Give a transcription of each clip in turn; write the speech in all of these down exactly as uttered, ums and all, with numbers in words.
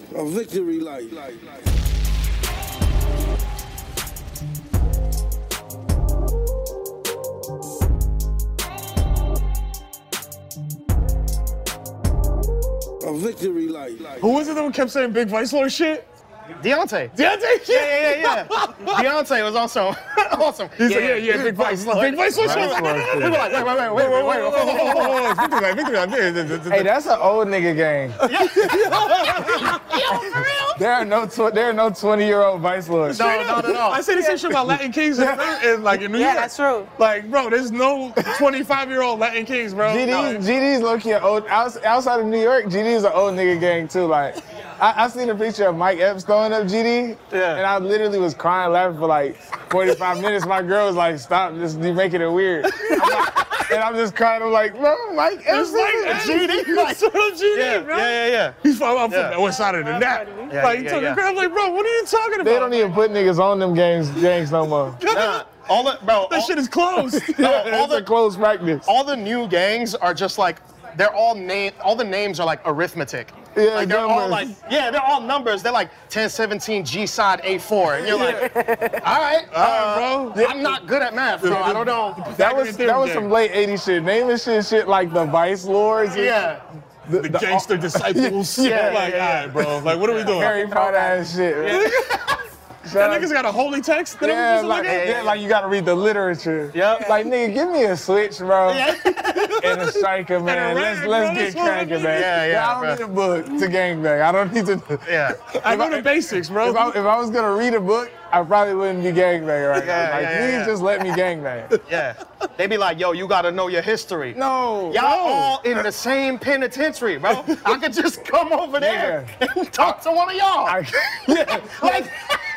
A victory light. A victory light. Who was it that kept saying Big Vice Lord shit? Deontay. Deontay? Yeah, yeah, yeah, yeah. Deontay was also awesome. He's yeah, like, yeah, yeah, Big Vice Lord. Big Vice Lord shit. People were like, wait, wait, wait, wait, wait, wait, wait. Victory light, victory light. Hey, that's an old nigga gang. Yo, for real? There are no tw- there are no twenty-year-old Vice Lords. No, not at all. I say the same shit about Latin Kings in, in, like, in New Yeah, York. that's true. Like, bro, there's no twenty-five-year-old Latin Kings, bro. G D's, No. G D's low-key an old, outs- outside of New York, G D's an old nigga gang too. Like, I, I seen a picture of Mike Epps throwing up G D, Yeah. and I literally was crying, laughing for like forty-five minutes. My girl was like, stop, just you making it weird. I'm like, and I'm just crying, I'm like, bro, Mike Epps. It's like G D. Like, G D, Yeah, bro. yeah, yeah, yeah. He's from, I'm Yeah. from the west side of the net. Yeah, like, he yeah, took yeah. a crap, I'm like, bro, what are you talking about? They don't even put niggas on them games, gangs no more. Nah, all the, bro, That all, shit is closed. no, all It's a the, close practice. all the new gangs are just like, they're all name, all the names are like arithmetic. Yeah, like they're all like, numbers. yeah, they're all numbers. They're like ten seventeen G side A four, and you're like, all right, uh, All right, bro. I'm not good at math, so I don't know. That was that was gang. some late eighties shit. Naming shit shit like the Vice Lords. and Yeah, The, The the- gangster disciples. Yeah, like, yeah, all right, bro. Like, what are we doing? Harry Potter ass shit. That nigga's got a holy text that Yeah, I'm supposed to like, look at? yeah, like you gotta read the literature. Yep. Like, nigga, give me a switch, bro. And a striker, man. rag, let's bro, let's that's get what I cracking, mean. man. Yeah, yeah, I don't bro. need a book to gangbang. I don't need to. yeah. I know the basics, bro. If I, if I was gonna read a book, I probably wouldn't be gangbang right Yeah, now. Like, yeah, yeah, please yeah. just let me gangbang. Yeah. They be like, yo, you gotta know your history. No. Y'all all in the same penitentiary, bro. I could just come over there and talk to one of y'all. I, yeah, Like,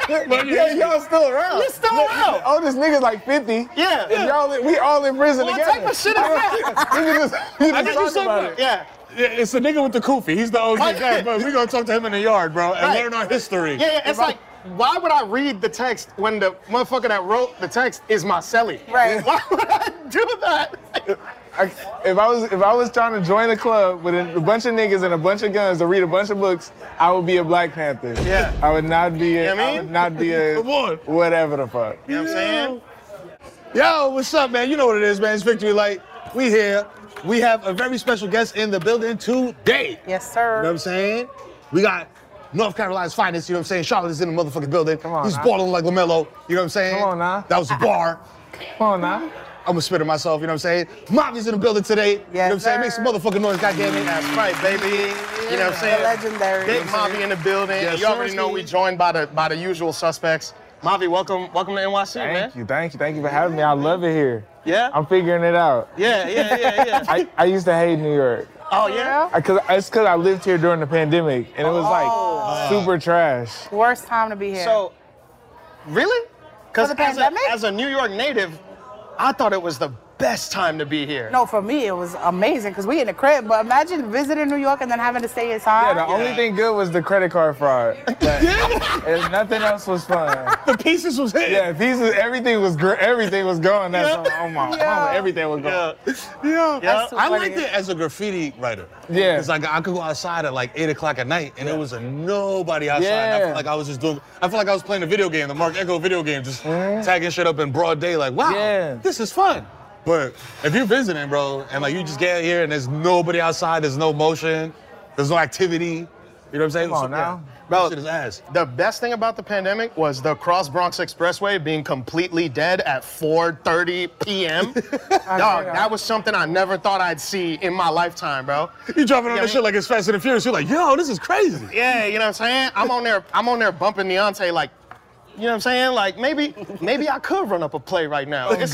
yeah, y'all still around. You're still around. Oh, this nigga's like fifty. Yeah. And y'all, in- we all in prison what together. type of shit is that? We can just, we I can got just you talk about something. it. Yeah. Yeah, it's the nigga with the kufi. He's the O G Right. guy, but we gonna talk to him in the yard, bro, and Right. learn our history. Yeah, yeah. It's like, why would I read the text when the motherfucker that wrote the text is my celly? Right. Why would I do that? I, if I was if I was trying to join a club with a, a bunch of niggas and a bunch of guns to read a bunch of books, I would be a Black Panther. Yeah. I would not be a, You know what I I mean? would not be a Come on. whatever the fuck. You know what I'm saying? Yo, what's up, man? You know what it is, man. It's Victory Light. We here. We have a very special guest in the building today. Yes, You know what sir. I'm saying? We got North Carolina's finest, you know what I'm saying? Charlotte is in the motherfucking building. Come on, He's now. balling like LaMelo, you know what I'm saying? Come on, now. That was a bar. Come on now. I'm gonna spit it myself, you know what I'm saying? Mavi's in the building today. You know what I'm Yes, saying? Make some sir. motherfucking noise, goddammit. That's right, baby. You know what I'm saying? The legendary. Big Mavi in the building. Yes, you already sir. know we joined by the by the usual suspects. Mavi, welcome, welcome to N Y C, man. Thank you, thank you, thank you for having me. I love it here. Yeah? I'm figuring it out. Yeah, yeah, yeah, yeah. I, I used to hate New York. oh, yeah? I, cause, it's because I lived here during the pandemic, and it was like super trash. Worst time to be here. So, really? Because For the as a, pandemic? as a New York native, I thought it was the best time to be here. no, for me it was amazing because we in the crib. But imagine visiting New York and then having to stay inside. Yeah, the only thing good was the credit card fraud. And nothing else was fun. The pieces was hit. Yeah, pieces, everything was gr- everything was going. That's Yeah. oh my Yeah. mama, everything was going. Yeah. Yeah. That's too I funny. liked it as a graffiti writer. Yeah. Because like I could go outside at like eight o'clock at night and there was a nobody outside. And I Yeah. felt like I was just doing, I felt like I was playing a video game, the Mark Echo video game, just tagging shit up in broad day. Like, wow, Yeah. this is fun. But if you're visiting, bro, and like you just get here and there's nobody outside, there's no motion, there's no activity, you know what I'm saying? Come on So, now. Bro, that shit is ass. The best thing about the pandemic was the Cross Bronx Expressway being completely dead at four thirty p.m. Dog, that was something I never thought I'd see in my lifetime, bro. You driving on Yeah, this shit like it's Fast and Furious. You're like, yo, this is crazy. Yeah, you know what I'm saying? I'm on there, I'm on there bumping Deontay like, you know what I'm saying? Like maybe, maybe I could run up a play right now. It's-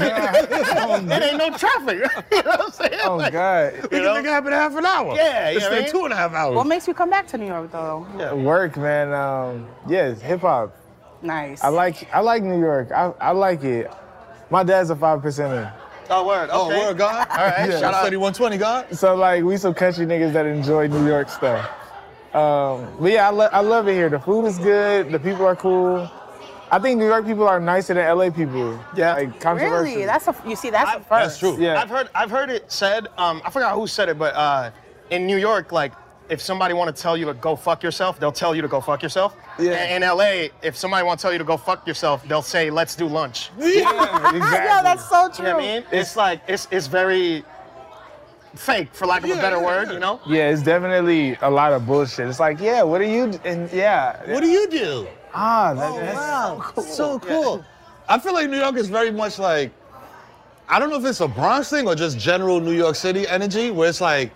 it ain't no traffic. You know what I'm saying? Oh Like, God. You You know? think it happened in half an hour? Yeah, you It's know what I been mean? two and a half hours. What makes you come back to New York though? Work, man. Um, yes, hip hop. Nice. I like I like New York. I, I like it. My dad's a five percenter. Oh, word. Oh, Okay. word, God? All right, Yeah. shout out. thirty-one twenty, God? So like we some country niggas that enjoy New York stuff. Um, but yeah, I, lo- I love it here. The food is good. The people are cool. I think New York people are nicer than L A people. Yeah. Like controversial. Really? That's a you see that's I- a first. That's true. Yeah. I've heard I've heard it said, um, I forgot who said it, but uh, in New York, like if somebody want to tell you to go fuck yourself, they'll tell you to go fuck yourself. Yeah. And in L A, if somebody want to tell you to go fuck yourself, they'll say, let's do lunch. Yeah, exactly. Yeah, that's so true. You know what I mean? It's like, it's it's very fake, for lack of a Yeah, better yeah, word, yeah. you know? Yeah, it's definitely a lot of bullshit. It's like, yeah, what do you, d- and yeah. What do you do? Ah, that, Oh, that's wow. So cool. I feel like New York is very much like, I don't know if it's a Bronx thing or just general New York City energy, where it's like,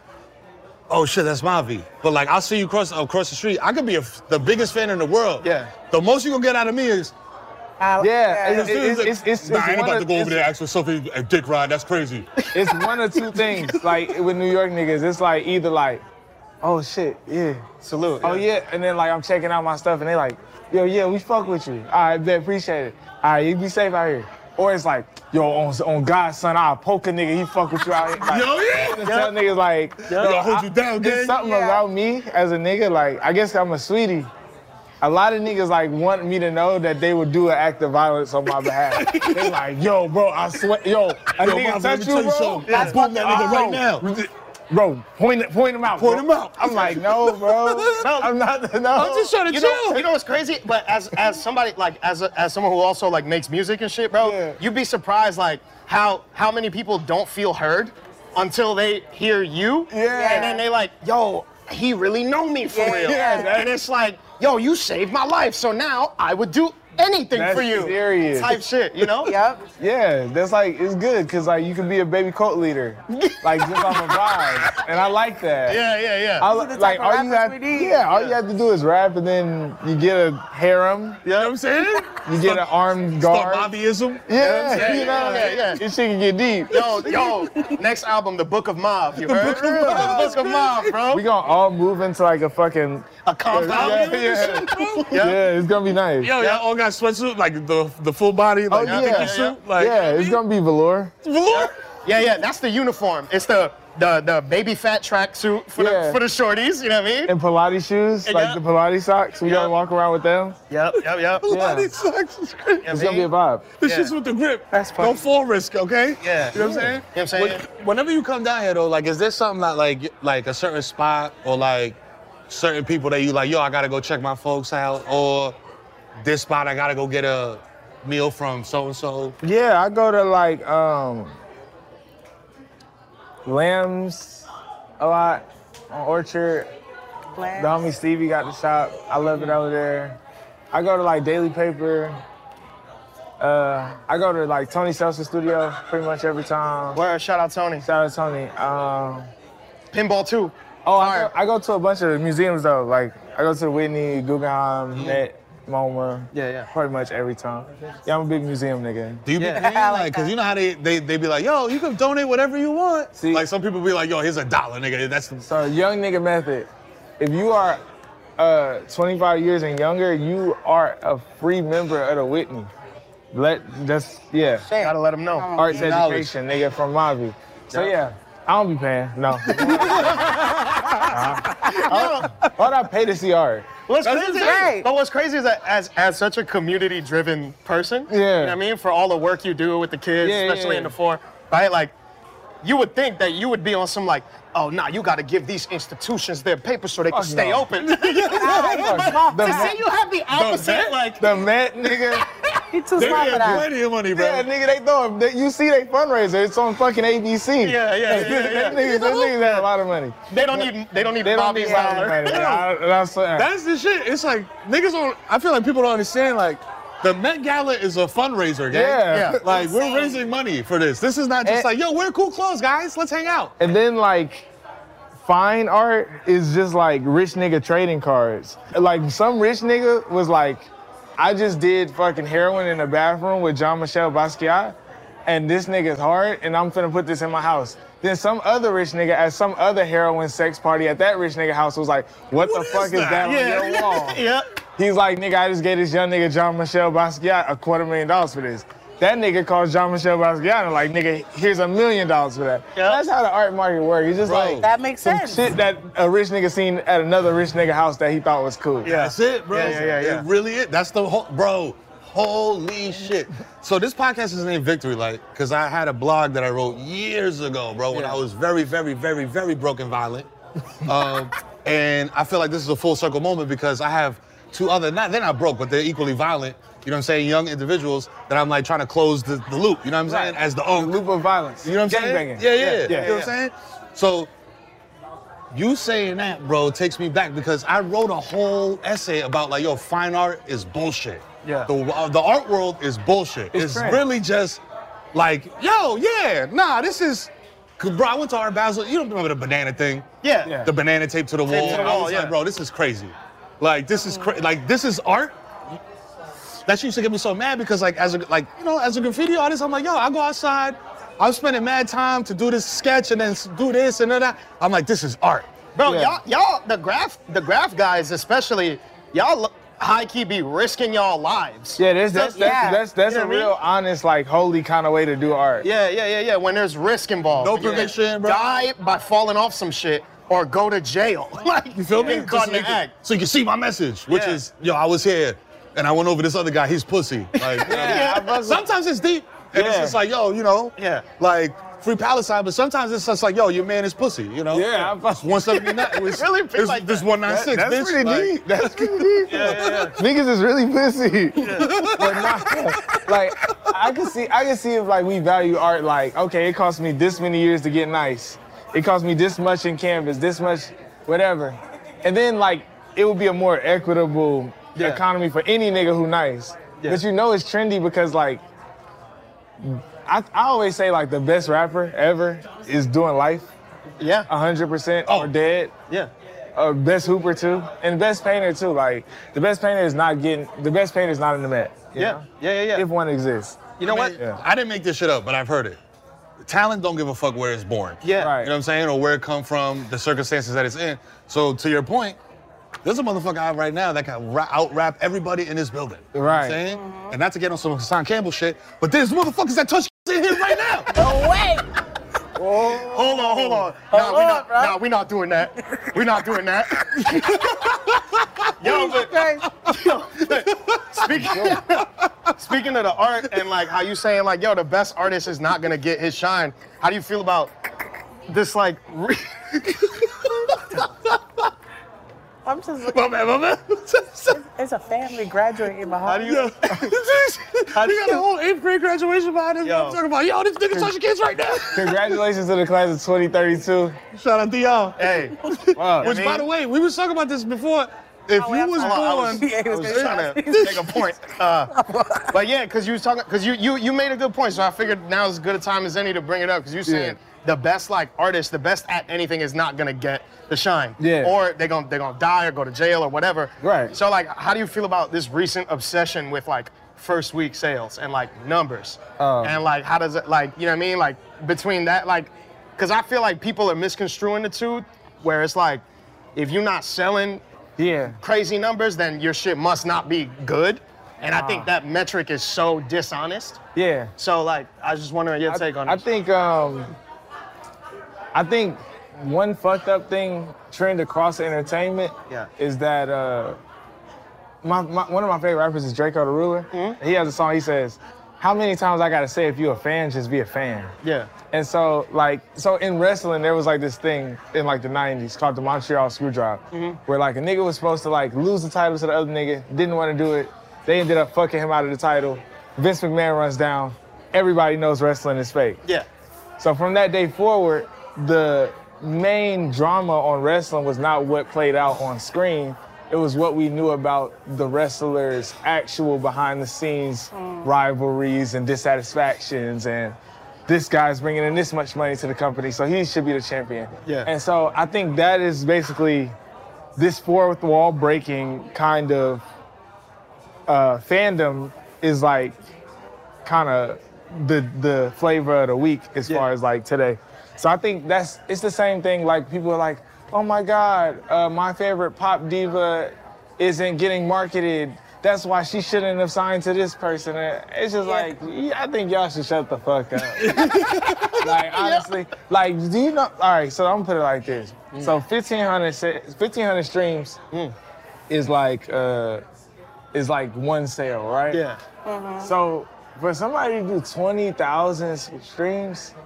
oh shit, that's Mavi. But like, I'll see you across across the street. I could be a, the biggest fan in the world. Yeah. The most you gonna get out of me is, I- Yeah, It's, it's, it's, it's, nah, I it's ain't one about of- to go over it's- there and ask for something a dick ride. That's crazy. It's one or two things. Like with New York niggas, it's like either like, oh shit, yeah. Salute. Oh yeah, and then like I'm checking out my stuff and they like, yo, yeah, we fuck with you. All right, bet, appreciate it. All right, you be safe out here. Or it's like, yo, on, on God's son, I'll poke a nigga, he fuck with you out here. Like, Yo, yeah. just tell niggas like, Yo, I'll hold you down, gang. it's something Yeah. about me as a nigga, like, I guess I'm a sweetie. A lot of niggas like want me to know that they would do an act of violence on my behalf. They like, yo, bro, I swear, yo, a Yo, nigga Mavi, let touch me you, tell bro. something. I'll boom that nigga right now. Bro, point it, point him out. Point bro. him out. I'm like, no, bro. I'm not. No. I'm just trying to You chill. know, you know what's crazy? But as as somebody like as a, as someone who also like makes music and shit, bro, Yeah. you'd be surprised like how how many people don't feel heard until they hear you. Yeah. And then they like, yo, he really know me for Yeah. real. Yeah. And it's like, yo, you saved my life, so now I would do anything That's for you. serious. Type shit, you know? Yep. Yeah, that's like it's good because like you can be a baby cult leader, like just off a vibe, and I like that. Yeah, yeah, yeah. I, These are the like type of all you rappers have, we need. yeah, all you have to do is rap, and then you get a harem, You know what I'm saying? you get an armed Start guard. Bobbyism. Yeah, Yeah, you know, yeah, yeah. this shit can get deep. Yo, yo, next album, The Book of Mav. You heard? Book of Mav. The Book of Mav, bro. We gonna all move into like a fucking A compound. yeah, yeah, yeah, it's gonna be nice. Yo, y'all all got sweatsuit, like the the full body, Oh like yeah, picture yeah, suit, like yeah, it's gonna be velour. velour. Yeah, yeah, that's the uniform. It's the the the baby fat track suit for Yeah. the for the shorties. You know what I mean? And Pilates shoes, like Yeah. the Pilates socks. We Yeah. gotta walk around with them. Yep, yep, yep. Yeah. These socks is crazy. It's gonna be a vibe. This Yeah. shit's with the grip. That's No funny. fall risk, okay? Yeah. You know what I'm saying? You know what I'm saying? When- Whenever you come down here though, like, is there something that like like a certain spot or like certain people that you like, yo, I gotta go check my folks out, or this spot I gotta go get a meal from so and so? Yeah, I go to like um Lambs a lot on Orchard. The homie Stevie got the shop. I love it over there. I go to like Daily Paper. Uh, I go to like Tony Seltzer Studio pretty much every time. Where shout out Tony. Shout out Tony. Um, Pinball two. oh, I go, I go to a bunch of museums though. Like I go to the Whitney, Guggenheim, Met, MoMA. Yeah, yeah. Pretty much every time. Yeah, I'm a big museum nigga. Do you be Yeah. paying? I like Like, cause that. you know how they, they they be like, yo, you can donate whatever you want. See- like some people be like, yo, here's a dollar, nigga. That's the So young nigga method. If you are uh, twenty-five years and younger, you are a free member of the Whitney. Let that's yeah. Gotta let them know. Arts Knowledge. education, nigga from Mavi. So yeah, I don't be paying. No. Why'd I pay to see art? What's That's crazy? insane. But what's crazy is that as as such a community-driven person, Yeah. you know what I mean, for all the work you do with the kids, Yeah, yeah, especially yeah. in the four, right? Like, you would think that you would be on some like, oh, nah, you got to give these institutions their paper so they can Fuck stay no. open. The to Met- see you have the opposite, Met? like, The Met, nigga. He too they smart for have that. plenty of money, bro. Yeah, nigga, they throw. They, you see, they fundraiser. It's on fucking A B C. yeah, yeah, yeah, yeah. Them niggas, them niggas have a lot of money. They don't need they don't need They don't Bobby need Fowler. money. I- That's uh, That's the shit. It's like niggas don't. I feel like people don't understand. Like the Met Gala is a fundraiser, gang. Yeah. Yeah. Like we're raising money for this. This is not just And- like, yo, wear cool clothes, guys. Let's hang out. And then like fine art is just like rich nigga trading cards. Like some rich nigga was like, I just did fucking heroin in the bathroom with Jean-Michel Basquiat, and this nigga's hard, and I'm finna put this in my house. Then some other rich nigga at some other heroin sex party at that rich nigga house was like, what, What the is fuck is that? that on Yeah, your wall? yeah. He's like, nigga, I just gave this young nigga Jean-Michel Basquiat a quarter million dollars for this. That nigga calls Jean-Michel Basquiat and like, nigga, here's a million dollars for that. Yeah. That's how the art market works. It's just Bro. like That makes some sense. shit that a rich nigga seen at another rich nigga house that he thought was cool. Yeah. That's it, bro. Yeah, yeah, yeah, yeah. It really is. That's the whole, bro. Holy shit. So this podcast is named Victory Light because I had a blog that I wrote years ago, bro, when Yeah. I was very, very, very, very broken violent. Um, And I feel like this is a full circle moment because I have two other, not they're not broke, but they're equally violent, you know what I'm saying, young individuals that I'm like trying to close the, the loop, you know what I'm saying, Right. as the The unk. loop of violence. You know what I'm saying? Gangbanging. Yeah, yeah, Yeah, You yeah, know what I'm saying? So, you saying that, bro, takes me back because I wrote a whole essay about like, yo, fine art is bullshit. Yeah. The, uh, the art world is bullshit. It's It's, trash. really just like, yo, yeah, nah, this is, cause bro, I went to Art Basel. You don't remember the banana thing? Yeah. Yeah. The banana tape to the Tape wall. to the I wall, was yeah. like, bro, this is crazy. Like, this is cra- like this is art. That shit used to get me so mad because like as a like you know as a graffiti artist, I'm like, yo, I go outside, I'm spending mad time to do this sketch and then s- do this and that. I'm like, this is art. Bro, Yeah. y'all, y'all, the graph, the graph guys especially, y'all high key be risking y'all lives. Yeah, that's that's that's, Yeah. that's, that's You know a what I mean? real honest, like holy kind of way to do art. Yeah, yeah, yeah, yeah. When there's risk involved. No When you permission, bro. Die by falling off some shit or go to jail. Like You feel me? being caught in so, the you can, act. so you can see my message, which Yeah. is, yo, I was here and I went over this other guy, he's pussy. Like, Yeah, I fuck with- sometimes it's deep. And it's Yeah. just like, yo, you know, Yeah. like free Palestine, but sometimes it's just like, yo, your man is pussy, you know? Yeah, I fuck- one seventy-nine. It's really feel it's, like this that. one ninety-six, That's bitch. pretty Like, deep. That's pretty deep. Yeah, yeah, yeah. Niggas is really pussy. But nah, like I can see, I can see if like we value art. Like, okay, it cost me this many years to get nice. It cost me this much in canvas, this much, whatever. And then like it would be a more equitable Yeah. economy for any nigga who nice. Yeah. But you know it's trendy because like I, I always say like the best rapper ever is doing life Yeah. one hundred percent Oh. or dead. Yeah. Uh, best hooper too, and best painter too. Like the best painter is not getting the best painter is not in the Met. you Yeah. know? Yeah, yeah, yeah. If one exists. You know what? Yeah. I didn't make this shit up, but I've heard it. Talent don't give a fuck where it's born. Yeah. Right. You know what I'm saying? Or where it come from, the circumstances that it's in. So to your point, there's a motherfucker out right now that can ra- out rap everybody in this building. You know what I'm Right. saying? And not to get on some Hassan Campbell shit, but there's motherfuckers that touch in here right now. No way. Hold on, hold on. Nah, Hold we on, not, bro. nah, we not doing that. We not doing that. Yo, but Okay. yo, speaking, speaking of the art and like how you saying like, yo, the best artist is not gonna get his shine. How do you feel about this like? Re- I'm just My man, my man. it's a family graduating how behind do you. you? How do We got a you? whole eighth grade graduation behind us. Yo. I'm talking about, yo, this nigga touching kids right now. Congratulations to the class of twenty thirty-two. Shout out to y'all. Hey, Wow. Which, I by mean- the way, we was talking about this before. If Oh, you yeah, was hold on, I was- born, Yeah, he I was was gonna trying say- to make a point. Uh, but yeah, because you was talking, because you you you made a good point. So I figured now is as good a time as any to bring it up. Because you're saying the best like artist, the best at anything is not gonna get the shine. Yeah. Or they're gonna they're gonna die or go to jail or whatever. Right. So like, how do you feel about this recent obsession with like first week sales and like numbers? Um. and like, how does it like you know what I mean? Like between that like, because I feel like people are misconstruing the two, where it's like, if you're not selling Yeah. crazy numbers, then your shit must not be good. And I think that metric is so dishonest. Yeah. So like, I was just wondering your take on I it. think um I think one fucked up thing trend across entertainment Yeah. is that uh my, my one of my favorite rappers is Draco the Ruler. Mm-hmm. He has a song, he says, how many times I gotta say if you a fan, just be a fan. Yeah. And so, like, so in wrestling, there was like this thing in like the nineties called the Montreal Screwdrive, where like a nigga was supposed to like lose the title to the other nigga, didn't want to do it. They ended up fucking him out of the title. Vince McMahon runs down. Everybody knows wrestling is fake. Yeah. So from that day forward, the main drama on wrestling was not what played out on screen. It was what we knew about the wrestlers' actual behind the scenes rivalries and dissatisfactions, and this guy's bringing in this much money to the company, so he should be the champion. Yeah. And so I think that is basically this fourth wall breaking kind of uh, fandom is like kind of the the flavor of the week as Yeah. far as like today. So I think that's it's the same thing. Like people are like, oh my God, uh, my favorite pop diva isn't getting marketed. That's why she shouldn't have signed to this person. And it's just Yeah. like, yeah, I think y'all should shut the fuck up. Like honestly, like do you know? All right, so I'm gonna put it like this. So fifteen hundred se- fifteen hundred streams is like uh, is like one sale, right? Yeah. So for somebody to do twenty thousand streams,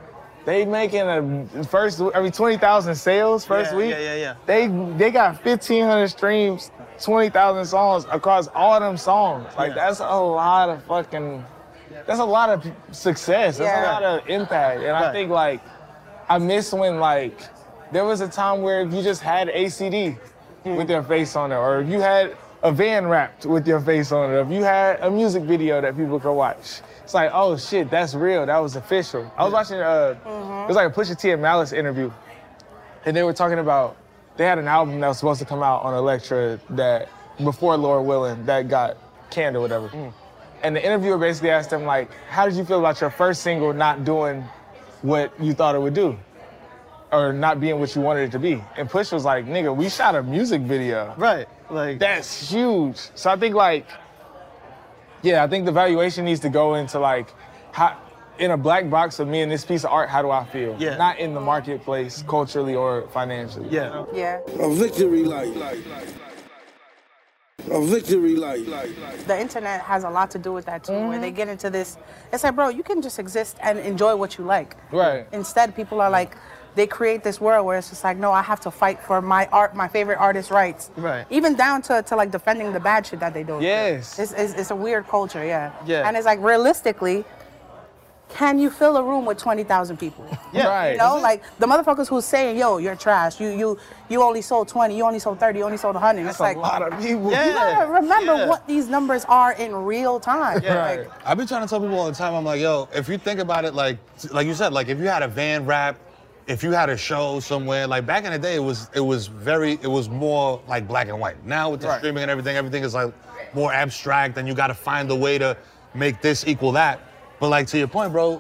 they making a first, I mean, twenty thousand sales first Yeah, week. yeah, yeah, yeah. They they got fifteen hundred streams, twenty thousand songs across all them songs. Like, Yeah. that's a lot of fucking, that's a lot of success. That's Yeah. a lot of impact. And I Right. think, like, I miss when, like, there was a time where if you just had A C D with your face on it, or if you had a van wrapped with your face on it, or if you had a music video that people could watch. It's like, oh shit, that's real. That was official. I was watching, uh, it was like a Pusha T and Malice interview, and they were talking about, they had an album that was supposed to come out on Elektra that, before Lord Willing, that got canned or whatever. And the interviewer basically asked them, like, how did you feel about your first single not doing what you thought it would do? Or not being what you wanted it to be? And Push was like, nigga, we shot a music video. Right. Like That's huge. So I think, like, yeah, I think the valuation needs to go into, like, how, in a black box of me and this piece of art, how do I feel? Yeah. Not in the marketplace, culturally or financially. you Yeah. know? Yeah. A victory light. A victory light. The internet has a lot to do with that too, where they get into this. It's like, bro, you can just exist and enjoy what you like. Right. Instead, people are like, they create this world where it's just like, no, I have to fight for my art, my favorite artist's rights. Right. Even down to, to like defending the bad shit that they do. Yes. It's, it's, it's a weird culture, yeah. Yeah. And it's like, realistically, can you fill a room with twenty thousand people? Yeah. Right. You know, like the motherfuckers who's saying, yo, you're trash. You you you only sold twenty, you only sold thirty, you only sold one hundred. That's It's like, a lot of people. Yeah. you gotta remember Yeah. what these numbers are in real time. Yeah. Right. Like, I've been trying to tell people all the time, I'm like, yo, if you think about it, like, like you said, like if you had a van rap, if you had a show somewhere, like back in the day, it was it was very, it was more like black and white. Now with the Right. streaming and everything, everything is like more abstract, and you got to find a way to make this equal that. But like to your point, bro,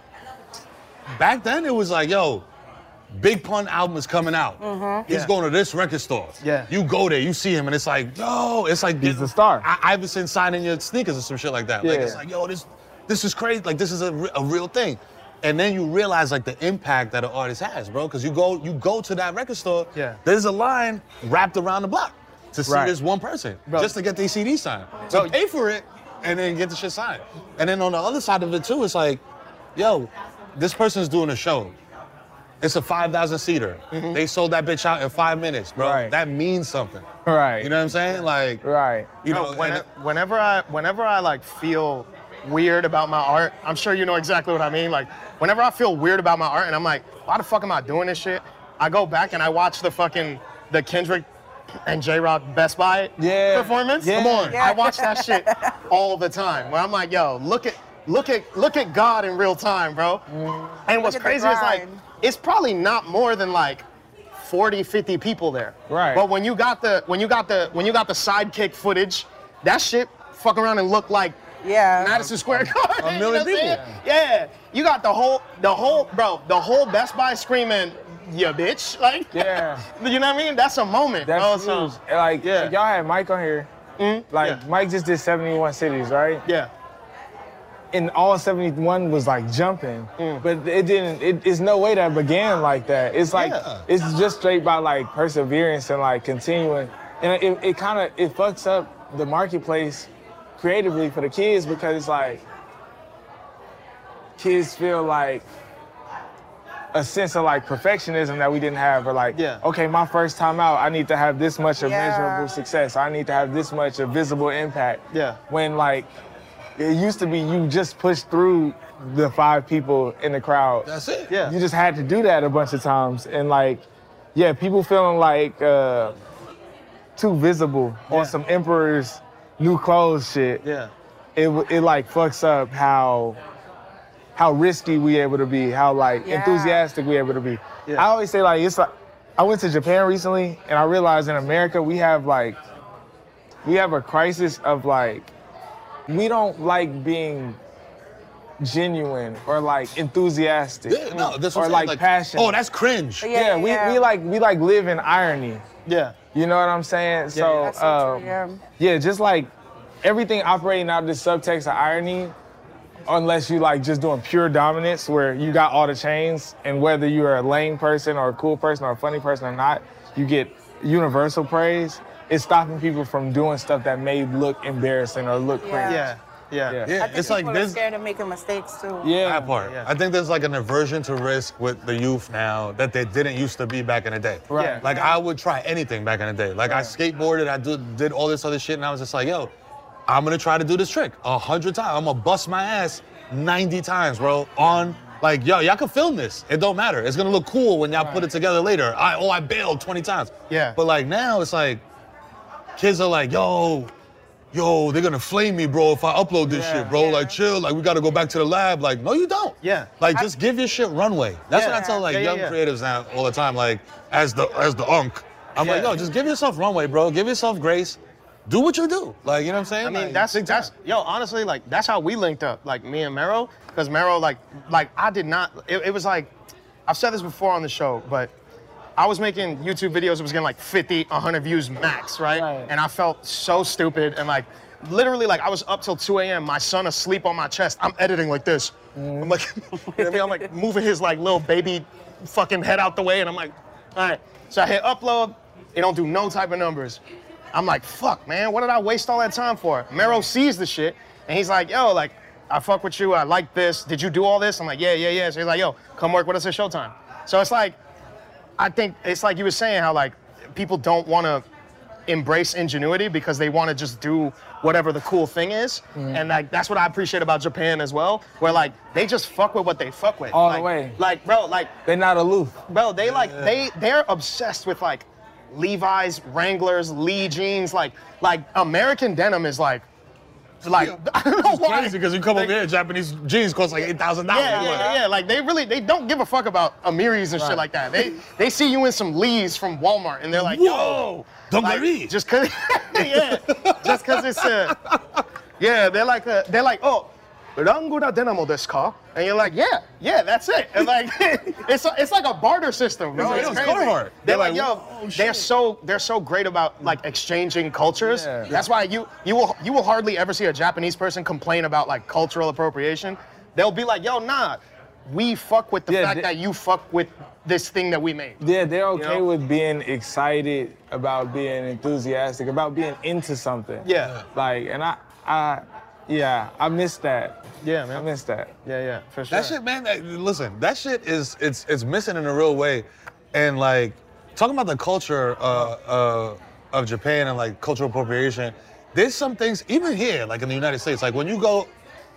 back then it was like, yo, Big Pun album is coming out. He's Yeah. going to this record store. Yeah. You go there, you see him, and it's like, yo, it's like He's the star. I- Iverson signing your sneakers or some shit like that. Like Yeah. it's like, yo, this this is crazy. Like this is a, re- a real thing. And then you realize like the impact that an artist has, bro. Because you go you go to that record store. Yeah. There's a line wrapped around the block to see Right. this one person Bro. just to get the C D signed. So Bro. pay for it and then get the shit signed. And then on the other side of it too, it's like, yo, this person's doing a show. It's a five thousand seater. They sold that bitch out in five minutes, bro. Right. That means something. Right. You know what I'm saying? Like, Right. you No, know, when, and- whenever I whenever I like feel weird about my art, I'm sure you know exactly what I mean. Like whenever I feel weird about my art and I'm like, why the fuck am I doing this shit? I go back and I watch the fucking the Kendrick and J-Rock Best Buy Yeah. performance. Yeah. Come on. Yeah. I watch that shit all the time. Where I'm like, yo, look at look at look at God in real time, bro. And what's at the crazy is like grind. it's probably not more than like forty, fifty people there. Right. But when you got the when you got the when you got the sidekick footage, that shit fuck around and look like yeah. Madison Square Garden. A you know million what I'm saying? people. Yeah. You got the whole the whole bro, the whole Best Buy screaming, yeah, bitch. Like Yeah. you know what I mean? That's a moment. That's bro. huge. So, And, Like, Yeah. if y'all had Mike on here. Like, Yeah. Mike just did seventy-one cities, right? yeah. And all seventy-one was like jumping, Mm. but it didn't. It, it's no way that began like that. It's like Yeah. it's just straight by like perseverance and like continuing, and it, it kind of it fucks up the marketplace creatively for the kids because it's like kids feel like a sense of like perfectionism that we didn't have, or like, Yeah. okay, my first time out, I need to have this much of Yeah. measurable success. I need to have this much of visible impact. Yeah. When like it used to be you just pushed through the five people in the crowd. that's it. Yeah. You just had to do that a bunch of times. And like, yeah, people feeling like uh, too visible Yeah. on some Emperor's new clothes shit. Yeah. It, it like fucks up how how risky we able to be, how like Yeah. enthusiastic we able to be. Yeah. I always say like, it's like, I went to Japan recently and I realized in America we have like, we have a crisis of like, we don't like being genuine or like enthusiastic Yeah, no, that's what or I'm like, saying, passion. Oh, that's cringe. Yeah, yeah, we, yeah. we like we like live in irony. Yeah. You know what I'm saying? so, That's so um, true, yeah. yeah, just like everything operating out of this subtext of irony, unless you like just doing pure dominance where you got all the chains, and whether you're a lame person or a cool person or a funny person or not, you get universal praise. It's stopping people from doing stuff that may look embarrassing or look Yeah. cringe. Yeah. Yeah. Yeah. Yeah, I think it's like people are this. scared of making mistakes too. Yeah. That part. Yeah. I think there's like an aversion to risk with the youth now that they didn't used to be back in the day. Right. Yeah. Like I would try anything back in the day. Like I skateboarded, I did, did all this other shit, and I was just like, yo, I'm gonna try to do this trick a hundred times. I'm gonna bust my ass ninety times, bro. On like, yo, y'all can film this. It don't matter. It's gonna look cool when y'all put it together later. I oh, I bailed twenty times. Yeah. But like now, it's like kids are like, yo. Yo, they're gonna flame me, bro, if I upload this Yeah. shit, bro. Yeah. Like, chill. Like, we gotta go back to the lab. Like, no, you don't. Yeah. Like, just give your shit runway. That's Yeah. what I tell like Yeah, yeah, young yeah. creatives now all the time. Like, as the as the unk, I'm like, Yeah. yo, just give yourself runway, bro. Give yourself grace. Do what you do. Like, you know what I'm saying? I mean, Like, that's take that's time. yo. Honestly, like that's how we linked up. Like me and Mero, because Mero, like, like I did not. It, it was like, I've said this before on the show, but I was making YouTube videos. It was getting like fifty, one hundred views max, right? Right. And I felt so stupid and like, literally, like I was up till two A M. My son asleep on my chest. I'm editing like this. I'm like, you know what I mean? I'm like moving his like little baby fucking head out the way, and I'm like, all right. So I hit upload. It don't do no type of numbers. I'm like, fuck, man, what did I waste all that time for? Mero sees the shit, and he's like, yo, like, I fuck with you, I like this. Did you do all this? I'm like, yeah, yeah, yeah. So he's like, yo, come work with us at Showtime. So it's like, I think it's like you were saying how like people don't want to embrace ingenuity because they want to just do whatever the cool thing is. And like that's what I appreciate about Japan as well, where like they just fuck with what they fuck with. All the like, way. Like, bro, like They're not aloof. Bro, they like they they're obsessed with like Levi's, Wranglers, Lee jeans, like like American denim is like like I don't know It's why. crazy because you come Like, over here, Japanese jeans cost like eight thousand dollars. Yeah, yeah, yeah, yeah. Like they really they don't give a fuck about Amiris and shit like that. They they see you in some Lees from Walmart and they're like, Whoa, yo, dungaree. like, just cause yeah, just cause it's a yeah. They're like a, they're like oh. Rangura Denamo desu ka? And you're like, yeah, yeah, that's it. And like, it's a, it's like a barter system, bro. It's It's like, crazy. yo, it's Carhartt. They're They're like, like, yo, oh, they're shit. so they're so great about like exchanging cultures. Yeah. That's why you you will you will hardly ever see a Japanese person complain about like cultural appropriation. They'll be like, yo, nah, we fuck with the Yeah, fact they- that you fuck with this thing that we made. Yeah, they're okay know? with being excited, about being enthusiastic, about being into something. Yeah. Like, and I, I, yeah, I miss that. Yeah, I man. miss that. Yeah, yeah, for sure. That shit, man. that- listen, that shit is it's it's missing in a real way, and like talking about the culture uh, uh, of Japan and like cultural appropriation. There's some things even here, like in the United States, like when you go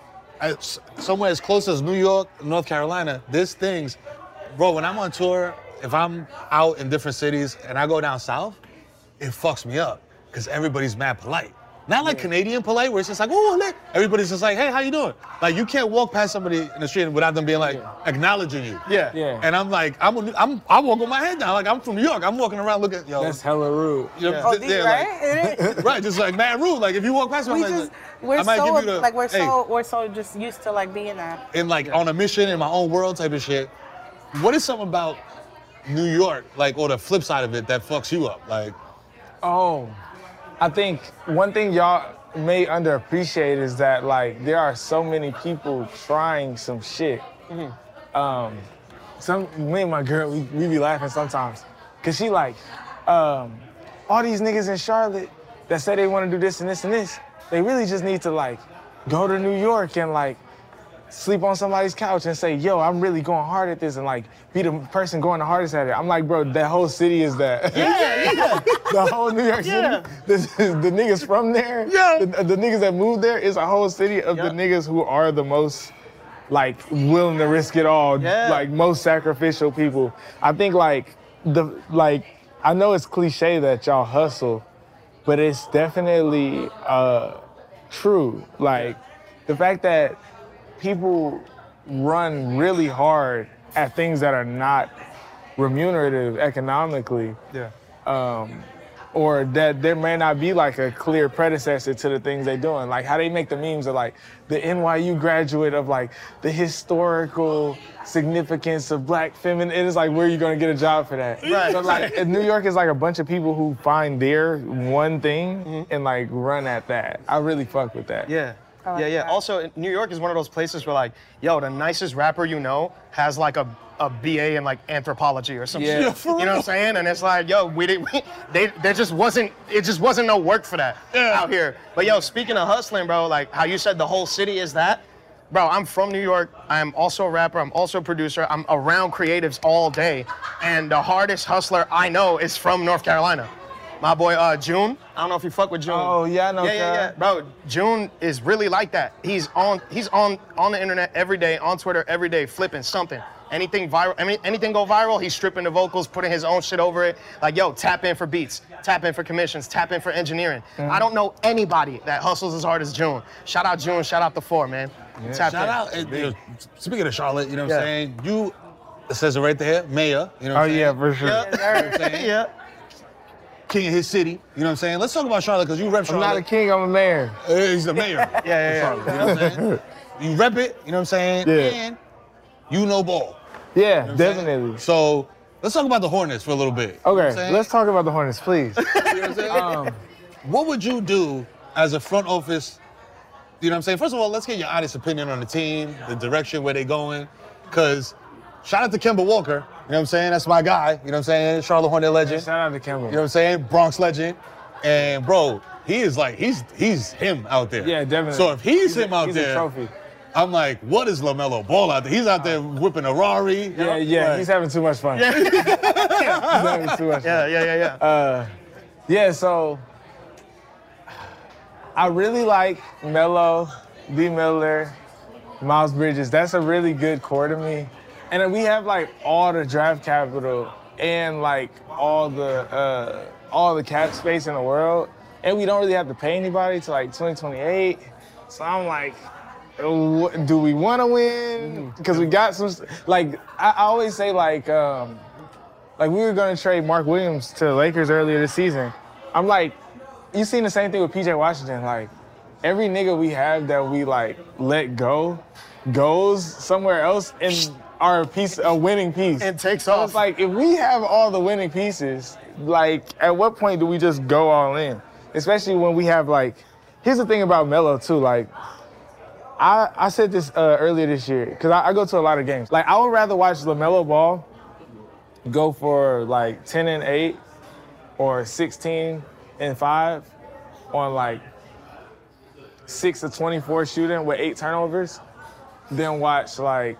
as, somewhere as close as New York, North Carolina, there's things, bro. When I'm on tour, if I'm out in different cities and I go down south, it fucks me up because everybody's mad polite. Not like Canadian polite, where it's just like, oh, look. Everybody's just like, hey, how you doing? Like, you can't walk past somebody in the street without them being like, acknowledging you. Yeah. Yeah. And I'm like, I'm, a, I'm, I walk with my head down. Like, I'm from New York. I'm walking around looking, yo. That's hella rude. you know, Yeah. Oh, th- these, yeah, right? Like, right, just like mad rude. Like, if you walk past me, we I'm like, just we're I might so give you the, like we're hey, so we're so just used to like being that. in like on a mission in my own world type of shit. What is something about New York, like, or the flip side of it that fucks you up? Like, Oh, I think one thing y'all may underappreciate is that like there are so many people trying some shit. Um, some me and my girl, we, we be laughing sometimes, cause she like, um, all these niggas in Charlotte that say they want to do this and this and this, they really just need to like go to New York and like sleep on somebody's couch and say, yo, I'm really going hard at this and like be the person going the hardest at it. I'm like, bro, that whole city is that. Yeah, yeah. The whole New York Yeah. City, the, the niggas from there, Yeah. the, the niggas that moved there is a whole city of the Yeah. niggas who are the most like willing to risk it all, Yeah. like most sacrificial people. I think like the like I know it's cliche that y'all hustle, but it's definitely uh, true. Like the fact that people run really hard at things that are not remunerative economically, Yeah. um, or that there may not be like a clear predecessor to the things they're doing. Like how they make the memes of like the N Y U graduate of like the historical significance of black feminine. It is like, where are you gonna get a job for that? Right. So like in New York is like a bunch of people who find their one thing and like run at that. I really fuck with that. Yeah. I like yeah, yeah. that. Also, New York is one of those places where like, yo, the nicest rapper you know has like a, a B A in like anthropology or something. Yeah. Yeah, for You know what I'm real. saying? And it's like, yo, we didn't, we, they, there just wasn't, it just wasn't no work for that Yeah. out here. But yo, speaking of hustling, bro, like how you said the whole city is that, bro, I'm from New York. I'm also a rapper. I'm also a producer. I'm around creatives all day. And the hardest hustler I know is from North Carolina. My boy uh, June. I don't know if you fuck with June. Oh, yeah, I know Yeah, yeah, yeah. Cal. Bro, June is really like that. He's on he's on on the internet every day, on Twitter every day, flipping something. Anything viral, I mean, anything go viral, he's stripping the vocals, putting his own shit over it. Like, yo, tap in for beats, tap in for commissions, tap in for engineering. Mm-hmm. I don't know anybody that hustles as hard as June. Shout out June, shout out the four, man. Tap Shout in. out. and, you know, speaking of Charlotte, you know what Yeah. I'm saying? You, it says it right there, mayor. You know what Oh I'm saying? yeah, for sure. Yeah. You know what I'm saying? Yeah. King of his city. You know what I'm saying? Let's talk about Charlotte because you rep I'm Charlotte. not a king, I'm a mayor. Uh, He's the mayor. Yeah, yeah, yeah. Charlotte, you know what I'm saying? You rep it, you know what I'm saying? Yeah. And you know ball. Yeah, You know what I'm saying? definitely. So let's talk about the Hornets for a little bit. You know what I'm Okay, saying? let's talk about the Hornets, please. You know what I'm saying? um, What would you do as a front office? You know what I'm saying? First of all, let's get your honest opinion on the team, the direction, where they going. Because shout out to Kemba Walker. You know what I'm saying? That's my guy. You know what I'm saying? Charlotte Hornet legend. shout out to Kemba. You know what I'm saying? Bronx legend. And bro, he is like, he's he's him out there. Yeah, definitely. So if he's, He's a- him out he's a there, trophy. I'm like, what is LaMelo Ball out there? He's out there whipping a Rari. you know? Yeah, yeah, Like, he's having too much fun. he's having too much fun. Yeah, yeah, yeah, yeah. Uh, yeah, so I really like Melo, D. Miller, Miles Bridges. That's a really good core to me. And then we have like all the draft capital and like all the uh, all the cap space in the world, and we don't really have to pay anybody till like twenty twenty-eight. So I'm like, uh, wh- do we want to win? Because we got some. Like I, I always say, like. Um, Like we were gonna trade Mark Williams to the Lakers earlier this season. I'm like, you seen the same thing with P J Washington. Like, every nigga we have that we like let go goes somewhere else and are a piece, a winning piece. And takes so off. It's like if we have all the winning pieces, like at what point do we just go all in? Especially when we have like, here's the thing about Melo too. Like, I I said this uh, earlier this year because I, I go to a lot of games. Like, I would rather watch LaMelo Ball go for like ten and eight or sixteen and five on like six to twenty-four shooting with eight turnovers than watch like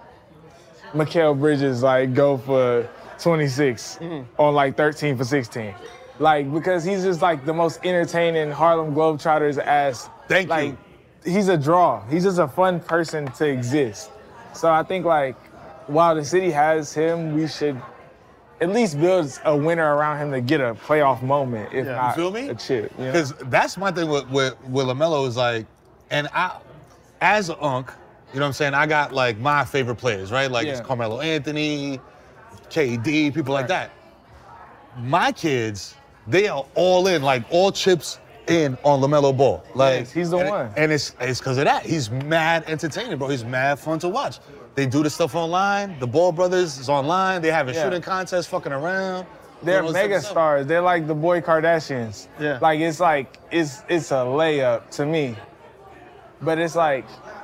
Mikal Bridges like go for twenty-six on like thirteen for sixteen. Like, because he's just like the most entertaining Harlem Globetrotters ass. Thank like, you. He's a draw. He's just a fun person to exist. So I think like while the city has him, we should at least build a winner around him to get a playoff moment, if Yeah. not You feel me? a chip. You know? Because that's my thing with, with, with LaMelo is like, and I, as an unk, you know what I'm saying? I got like my favorite players, right? Like it's Yeah. Carmelo Anthony, K D, people like that. My kids, they are all in, like all chips in on LaMelo Ball. Like Yes, he's the and, one. And it's it's because of that. He's mad entertaining, bro. He's mad fun to watch. They do the stuff online. The Ball brothers is online. They have a Yeah. shooting contest, fucking around. They're You know, mega stuff. stars. They're like the boy Kardashians. Yeah. Like it's like it's it's a layup to me. But it's like,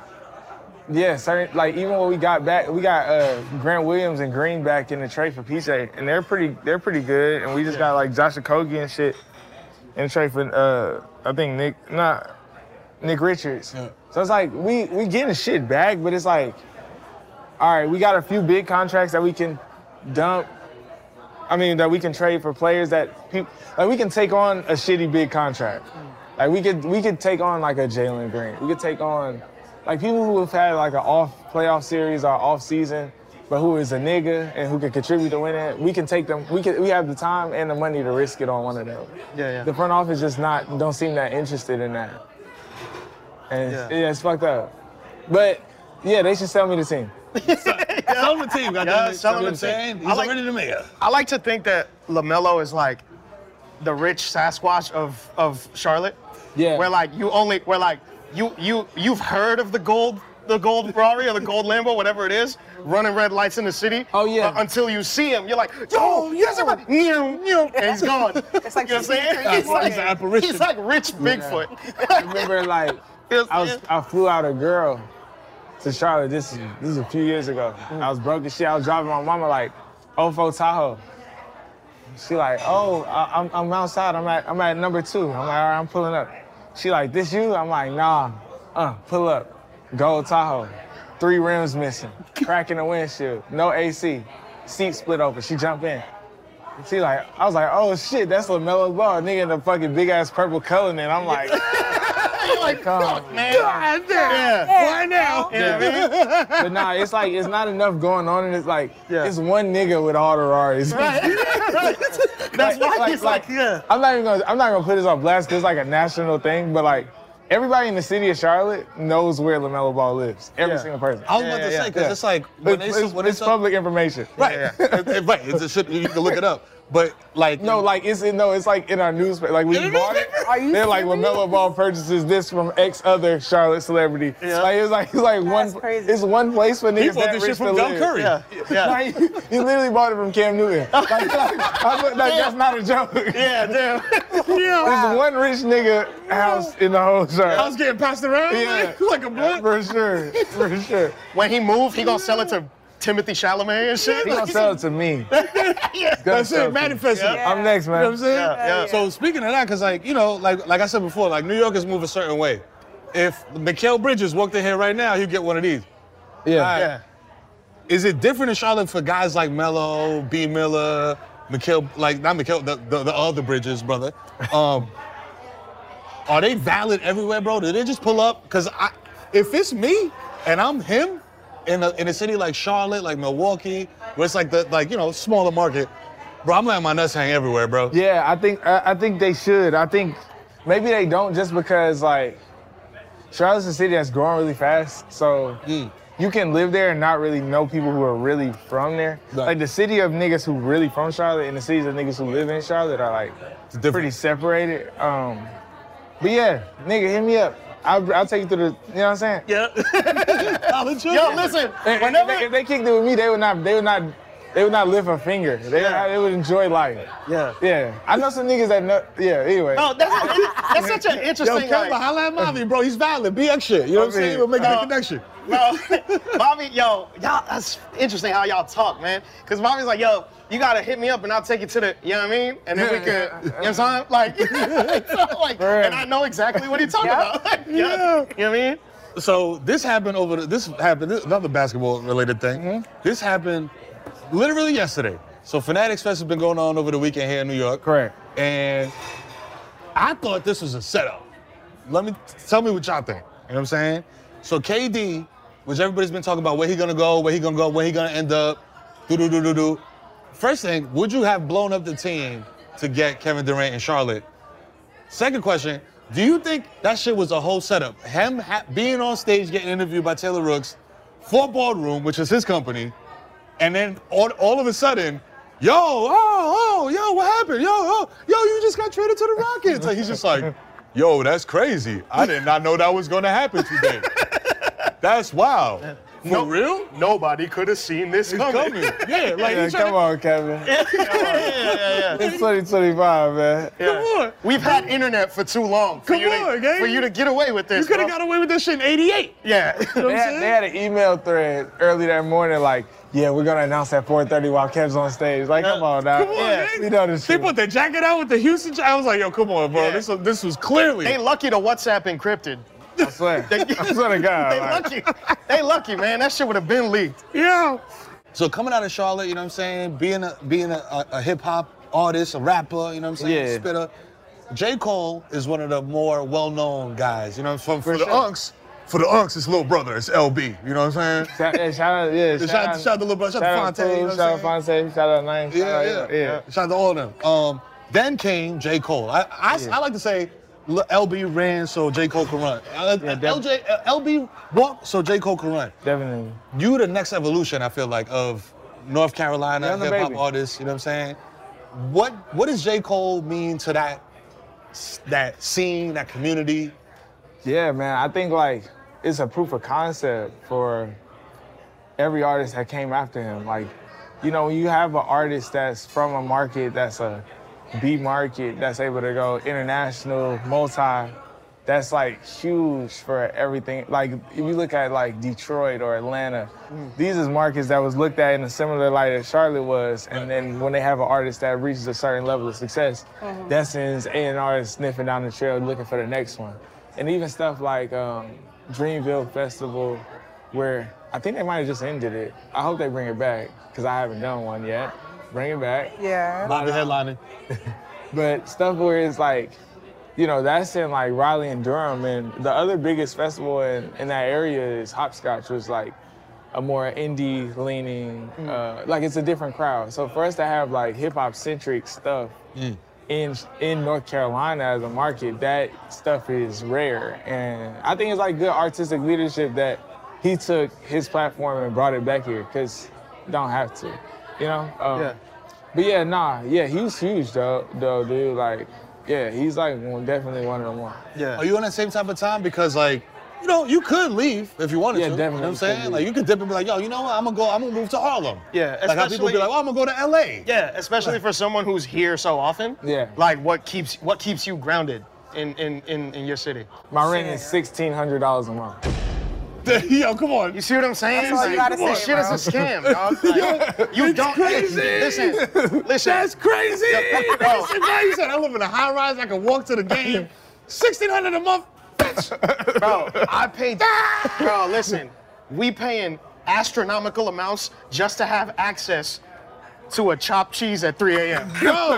yeah, certain like even when we got back, we got uh, Grant Williams and Green back in the trade for P J, and they're pretty they're pretty good. And we just got like Josh Okogie and shit in the trade for uh, I think Nick not Nick Richards. Yeah. So it's like we we getting shit back, but it's like, all right, we got a few big contracts that we can dump. I mean, that we can trade for players that people, like we can take on a shitty big contract. Like we could we could take on like a Jalen Green. We could take on like people who have had like an off playoff series or off season, but who is a nigga and who can contribute to win it. We can take them. We can we have the time and the money to risk it on one of them. Yeah, yeah. The front office just not don't seem that interested in that. And Yeah. yeah, it's fucked up. But yeah, they should sell me the team. Sell him the team, goddamn Yeah, it. sell You him know what the I'm saying? team. He's I like- already the mayor. I like to think that LaMelo is like the rich Sasquatch of, of Charlotte. Yeah. Where like you only where like you you you've heard of the gold the gold Ferrari or the gold Lambo, whatever it is, running red lights in the city. Oh, yeah. uh, until you see him, you're like, yo, yes, I'm like, "Meow, meow," and he's gone. It's like you know what I'm saying? He's He's like, an apparition. he's like rich Bigfoot. I remember like Yes, I was yes. I flew out a girl to Charlotte. This is this is a few years ago. I was broke as shit. I was driving my mama like oh four Tahoe. She like, oh, I, I'm I'm outside. I'm at I'm at number two. I'm like, all right, I'm pulling up. She like, this you? I'm like, nah. Uh, pull up. Gold Tahoe. Three rims missing. Crack in the windshield. No A C. Seat split open. She jump in. She like, I was like, oh shit, that's LaMelo Ball, nigga in the fucking big ass purple color. And I'm like, You're like, fuck, man. God damn. Yeah. Why now? Yeah, man. but nah, it's like, it's not enough going on. And it's like, Yeah. it's one nigga with all the Raris. That's why like, he's like, yeah. I'm not even gonna, I'm not gonna put this on blast because it's like a national thing, but like, everybody in the city of Charlotte knows where LaMelo Ball lives. Every Yeah. single person. I was Yeah, about to yeah, say, because yeah. it's like, when It's, they, it's, when it's they public information. right, right, it's a shit, you can look it up. But like, No, like it's in, no, it's like in our newspaper. Like when In you the bought it, newspaper? Are you they're like serious? LaMelo Ball purchases this from X other Charlotte celebrity. Yeah. Like it's like it's like That's one. crazy. It's one place for niggas he bought that this rich shit from to Del live. Curry. Yeah, yeah. Like, he literally bought it from Cam Newton. Like, like, I was like, that's not a joke. Yeah, damn. There's one rich nigga house in the whole Charlotte. I was getting passed around Yeah. like, like a blunt. For sure, for sure. When he moved, he gonna sell it to Timothy Chalamet and shit. He gonna sell it to me. Yeah. That's it, manifest it. Yeah. I'm next, man. You know what I'm saying? Yeah, yeah. So speaking of that, because like, you know, like like I said before, like New Yorkers move a certain way. If Mikal Bridges walked in here right now, he'd get one of these. Yeah. All right. Yeah. Is it different in Charlotte for guys like Melo, B. Miller, Mikal, like not Mikal, the, the, the other Bridges, brother? Um, are they valid everywhere, bro? Do they just pull up? Because I, if it's me and I'm him in a, in a city like Charlotte, like Milwaukee, where it's like the like you know smaller market, bro, I'm letting my nuts hang everywhere, bro. Yeah, I think I, I think they should. I think maybe they don't just because like Charlotte's a city that's growing really fast, so Mm. you can live there and not really know people who are really from there. Right. Like the city of niggas who really from Charlotte and the cities of niggas who live in Charlotte are like different. pretty separated. Um, but yeah, nigga, hit me up. I'll, I'll take you through the, you know what I'm saying? Yeah. Yo, Yo, listen. If, Whenever. if, they, if they kicked it with me, they would not, they would not, they would not lift a finger. They, Yeah. would, they would enjoy life. Yeah. Yeah. I know some niggas that know, yeah, anyway. No, that's, that's such an Yo, interesting. Kevin, like, holla at Mommy, bro. He's valid. B X shit. You know what I'm saying? We'll make No. a connection. No, Bobby, yo, y'all, that's interesting how y'all talk, man. Because Bobby's like, yo, you gotta hit me up and I'll take you to the, you know what I mean? And then we could, you know what I'm saying? Like, so, like and I know exactly what he's talking Yeah. about. yeah. You know what I mean? So this happened over the, this happened, this, another basketball related thing. Mm-hmm. This happened literally yesterday. So Fanatics Fest has been going on over the weekend here in New York. Correct. And I thought this was a setup. Let me, tell me what y'all think. You know what I'm saying? So K D, which everybody's been talking about where he gonna go, where he gonna go, where he gonna end up, do do do do do. First thing, would you have blown up the team to get Kevin Durant and Charlotte? Second question, do you think that shit was a whole setup? Him ha- being on stage getting interviewed by Taylor Rooks for Ballroom, which is his company, and then all, all of a sudden, yo, oh, oh, yo, what happened? Yo, oh, yo, you just got traded to the Rockets. And he's just like, yo, that's crazy. I did not know that was gonna happen today. That's wild. For No- real? Nobody could have seen this It's coming. coming. Yeah, like Yeah, he's trying come to- on, Kevin. yeah, yeah, yeah. It's twenty twenty-five, man. Yeah. Come on. We've had internet for too long for Come you on, to gang. for you to get away with this. You could have bro. got away with this shit in eighty-eight. Yeah. You know what They I'm had, saying? they had an email thread early that morning, like, yeah, we're gonna announce at four thirty while Kev's on stage. Like, come on now. Come on, Yeah. man. We know this They shit. put the jacket out with the Houston jacket. I was like, yo, come on, bro. Yeah. This, was, this was clearly. They lucky the WhatsApp encrypted. I swear. I swear to God. They like, lucky. They lucky, man. That shit would have been leaked. Yeah. So coming out of Charlotte, you know what I'm saying, being a being a, a, a hip hop artist, a rapper, you know what I'm saying, Yeah. spitter. J. Cole is one of the more well-known guys, you know, from for, For the sure. Unks. For the Unks, it's little brother, it's L B. You know what I'm saying? shout, yeah, shout out, yeah, shout, Shout, out, shout out to little brother, shout, out to Fonte. You know what shout I'm out saying? Fonte, shout out Nine. Yeah, shout yeah, out, yeah. Shout out to all of them. Um, then came J. Cole. I, I, Yeah. I like to say L- L B ran so J. Cole could run. Uh, Yeah, def- L J, uh, L B walked so J. Cole could run. Definitely. You the next evolution, I feel like, of North Carolina Yeah, the hip hop baby. artists. You know what I'm saying? What What does J. Cole mean to that that scene, that community? Yeah, man. I think like it's a proof of concept for every artist that came after him. Like, you know, when you have an artist that's from a market that's a B market that's able to go international, multi, that's like huge for everything. Like if you look at like Detroit or Atlanta, mm. these is markets that was looked at in a similar light as Charlotte was. And then when they have an artist that reaches a certain level of success, mm-hmm. that sends A and R's sniffing down the trail looking for the next one. And even stuff like um, Dreamville Festival, where I think they might have just ended it. I hope they bring it back, because I haven't done one yet. Bring it back. Yeah. Bobby headlining. But stuff where it's like, you know, that's in like Raleigh and Durham, and the other biggest festival in, in that area is Hopscotch, which is like a more indie leaning, mm. uh, like it's a different crowd. So for us to have like hip hop centric stuff mm. in in North Carolina as a market, that stuff is rare. And I think it's like good artistic leadership that he took his platform and brought it back here, because you don't have to, you know? Um, yeah. But yeah, nah, yeah, he's huge though, though, dude. Like, yeah, he's like one, definitely one of them one. Yeah. Are you on that same type of time? Because like, you know, you could leave if you wanted yeah, to. Definitely. You know what I'm saying? Like you could dip and be like, yo, you know what? I'm gonna go, I'm gonna move to Harlem. Yeah. Like how people be like, oh, I'm gonna go to L A. Yeah, especially like, for someone who's here so often. Yeah. Like what keeps what keeps you grounded in in, in, in your city? My rent is sixteen hundred dollars a month. Yo, come on. You see what I'm saying? That's all you gotta this say, shit bro. is a scam, dog. Like, you don't crazy. Listen, listen. That's crazy. Bro. Listen, man, you said I live in a high rise, I can walk to the game. sixteen hundred a month, bitch. Bro, I paid. Bro, listen, we paying astronomical amounts just to have access to a chopped cheese at three a.m. Yo.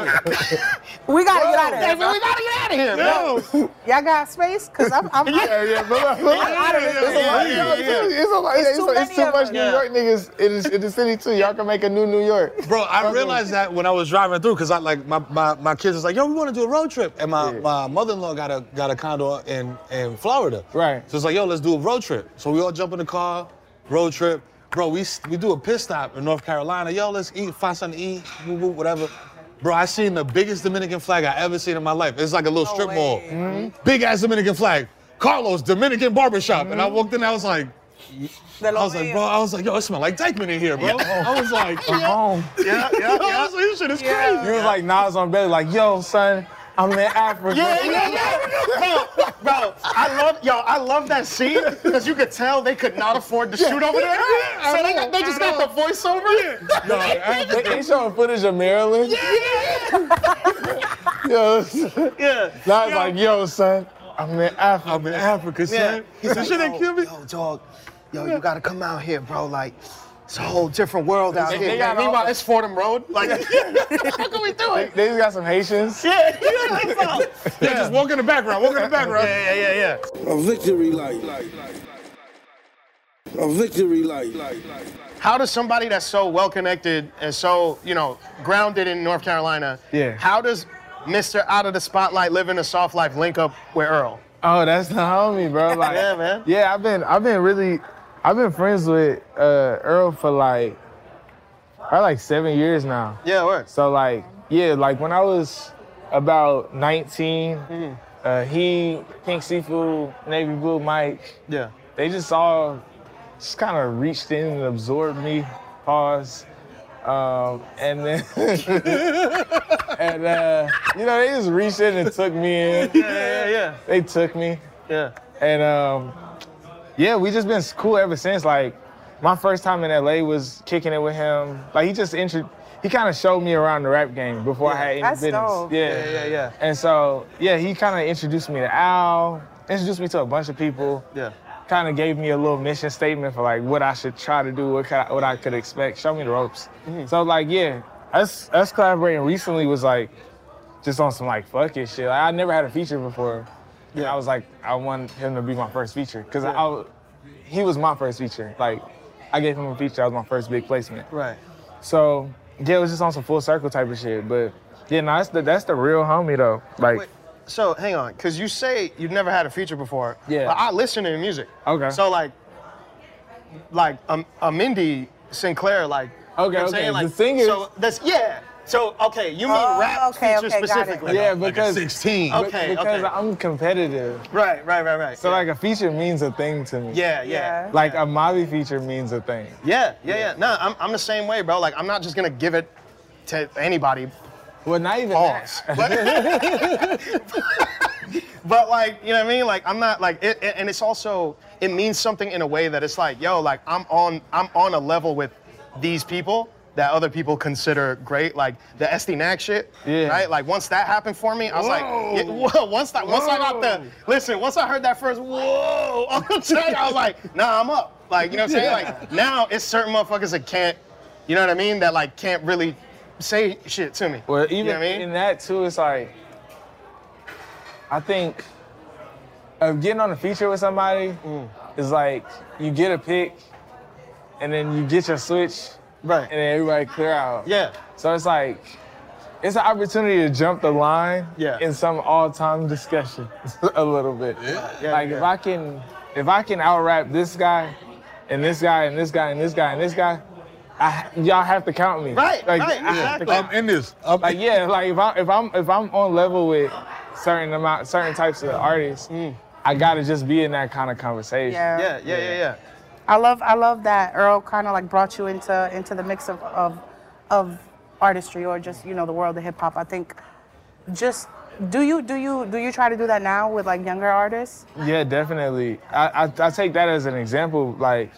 We gotta get out of Yeah, here. man, we gotta get out of here, bro. Yo. Y'all got space? Cause I'm, I'm Yeah, yeah, but look, look, out of this. it's a lot, yeah, yeah, yeah. it's a lot, It's it's, too it's many too of much us. New Yeah. York niggas in the, in the city too. Y'all can make a new New York. Bro, I realized that when I was driving through, cause I like my, my, my kids was like, yo, we want to do a road trip, and my, Yeah. my mother-in-law got a got a condo in in Florida. Right. So it's like, yo, let's do a road trip. So we all jump in the car, road trip. Bro, we we do a pit stop in North Carolina. Yo, let's eat, find something to eat, woo, woo, whatever. Bro, I seen the biggest Dominican flag I ever seen in my life. It's like a little No strip way. mall. Mm-hmm. Big ass Dominican flag. Carlos, Dominican barbershop. Mm-hmm. And I walked in, I was like, I was like, bro, I was like, yo, it smell like Dykeman in here, bro. I was like, I'm home. Yeah, yeah, I yeah. was like, this shit is Yeah. crazy. You was like Nas on belly, like, yo, son, I'm in Africa. Yeah, yeah, yeah. Bro, bro, I love, yo, I love that scene because you could tell they could not afford to shoot over there. So they, got, they just got the voiceover. No, I- They, they showing footage of Maryland. Yo, Yeah. Nas like, yo, son, I'm in Africa. I'm in Africa, son. Yeah. He's like, shit ain't kill me. Yo, dog, yo, you gotta come out here, bro. Like, it's a whole different world out They- here. they got Meanwhile, all- it's Fordham Road. Like, how can we do They, it? they just got some Haitians. Yeah, yeah, Yeah, just walk in the background, walk in the background. yeah, yeah, yeah, yeah. A victory light. A victory light. How does somebody that's so well connected and so, you know, grounded in North Carolina, Yeah. how does Mister Out of the Spotlight Living a Soft Life link up with Earl? Oh, that's the homie, bro. Like, Yeah, man. Yeah, I've been, I've been really, I've been friends with uh, Earl for like, probably like seven years now. Yeah, works. So like, yeah, like when I was about nineteen, Mm-hmm. uh, he, Pink Seafood, Navy Blue Mike, Yeah. they just all just kind of reached in and absorbed me. Pause. Um, and then, and uh, you know, they just reached in and took me in. Yeah, yeah, yeah. They took me. Yeah. And um, yeah, we just been cool ever since. Like, my first time in L A was kicking it with him. Like, he just intro- he kind of showed me around the rap game before I had any That's business. dope. Yeah, Yeah, yeah, yeah. And so, yeah, he kind of introduced me to Al, introduced me to a bunch of people. Yeah. Kind of gave me a little mission statement for like what I should try to do, what, could I, what I could expect, show me the ropes. Mm-hmm. So like, yeah, us us collaborating recently was like just on some like fuck it shit. Like, I never had a feature before. Yeah. And I was like, I want him to be my first feature because Yeah. I, he was my first feature. Like, I gave him a feature. That was my first big placement. Right. So yeah, it was just on some full circle type of shit. But yeah, no, that's the that's the real homie though. Like. Wait, so hang on, because you say you've never had a feature before. Yeah. But I listen to your music. Okay. So like, like um, a Mindy Sinclair, like. Okay, you know what I'm okay. saying? Like, The thing is- So that's yeah. So okay, you mean Oh, rap okay, feature okay, got it. specifically? Yeah, Like a because sixteen. Okay. because I'm competitive. Right, right, right, right. So yeah. like a feature means a thing to me. Yeah, yeah. Yeah. Like a Mavi feature means a thing. Yeah, yeah, yeah. No, I'm, I'm the same way, bro. Like, I'm not just gonna give it to anybody. Well, not even Pause. that. But like, you know what I mean? Like, I'm not like, it, it, and it's also, it means something in a way that it's like, yo, like I'm on, I'm on a level with these people that other people consider great, like the S D Nack shit, Yeah. right? Like once that happened for me, I was like, yeah, whoa, once I, once I got the, listen, once I heard that first, whoa, I'm saying, I was like, nah, I'm up. Like, you know what I'm saying? Like now it's certain motherfuckers that can't, you know what I mean? That like can't really say shit to me. Well, even you know what I mean? in that too, it's like, I think of getting on a feature with somebody Mm. is like, you get a pick and then you get your switch Right. and then everybody clear out. Yeah. So it's like, it's an opportunity to jump the line Yeah. in some all-time discussion a little bit. Yeah, like yeah. if I can, if I can out-rap this guy and this guy and this guy and this guy and this guy, I, y'all have to count me. Right, Like, right, I have to exactly. count- I'm in this. I'm Like yeah, like if I if I'm if I'm on level with certain amount certain types of artists, I gotta just be in that kind of conversation. Yeah. Yeah, yeah, yeah, yeah. I love I love that Earl kind of like brought you into into the mix of, of of artistry or just, you know, the world of hip hop. I think just do you do you do you try to do that now with like younger artists? Yeah, definitely. I, I I take that as an example. Like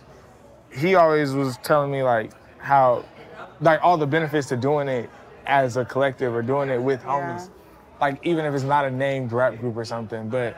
he always was telling me like how like all the benefits to doing it as a collective or doing it with homies. Like even if it's not a named rap group or something, but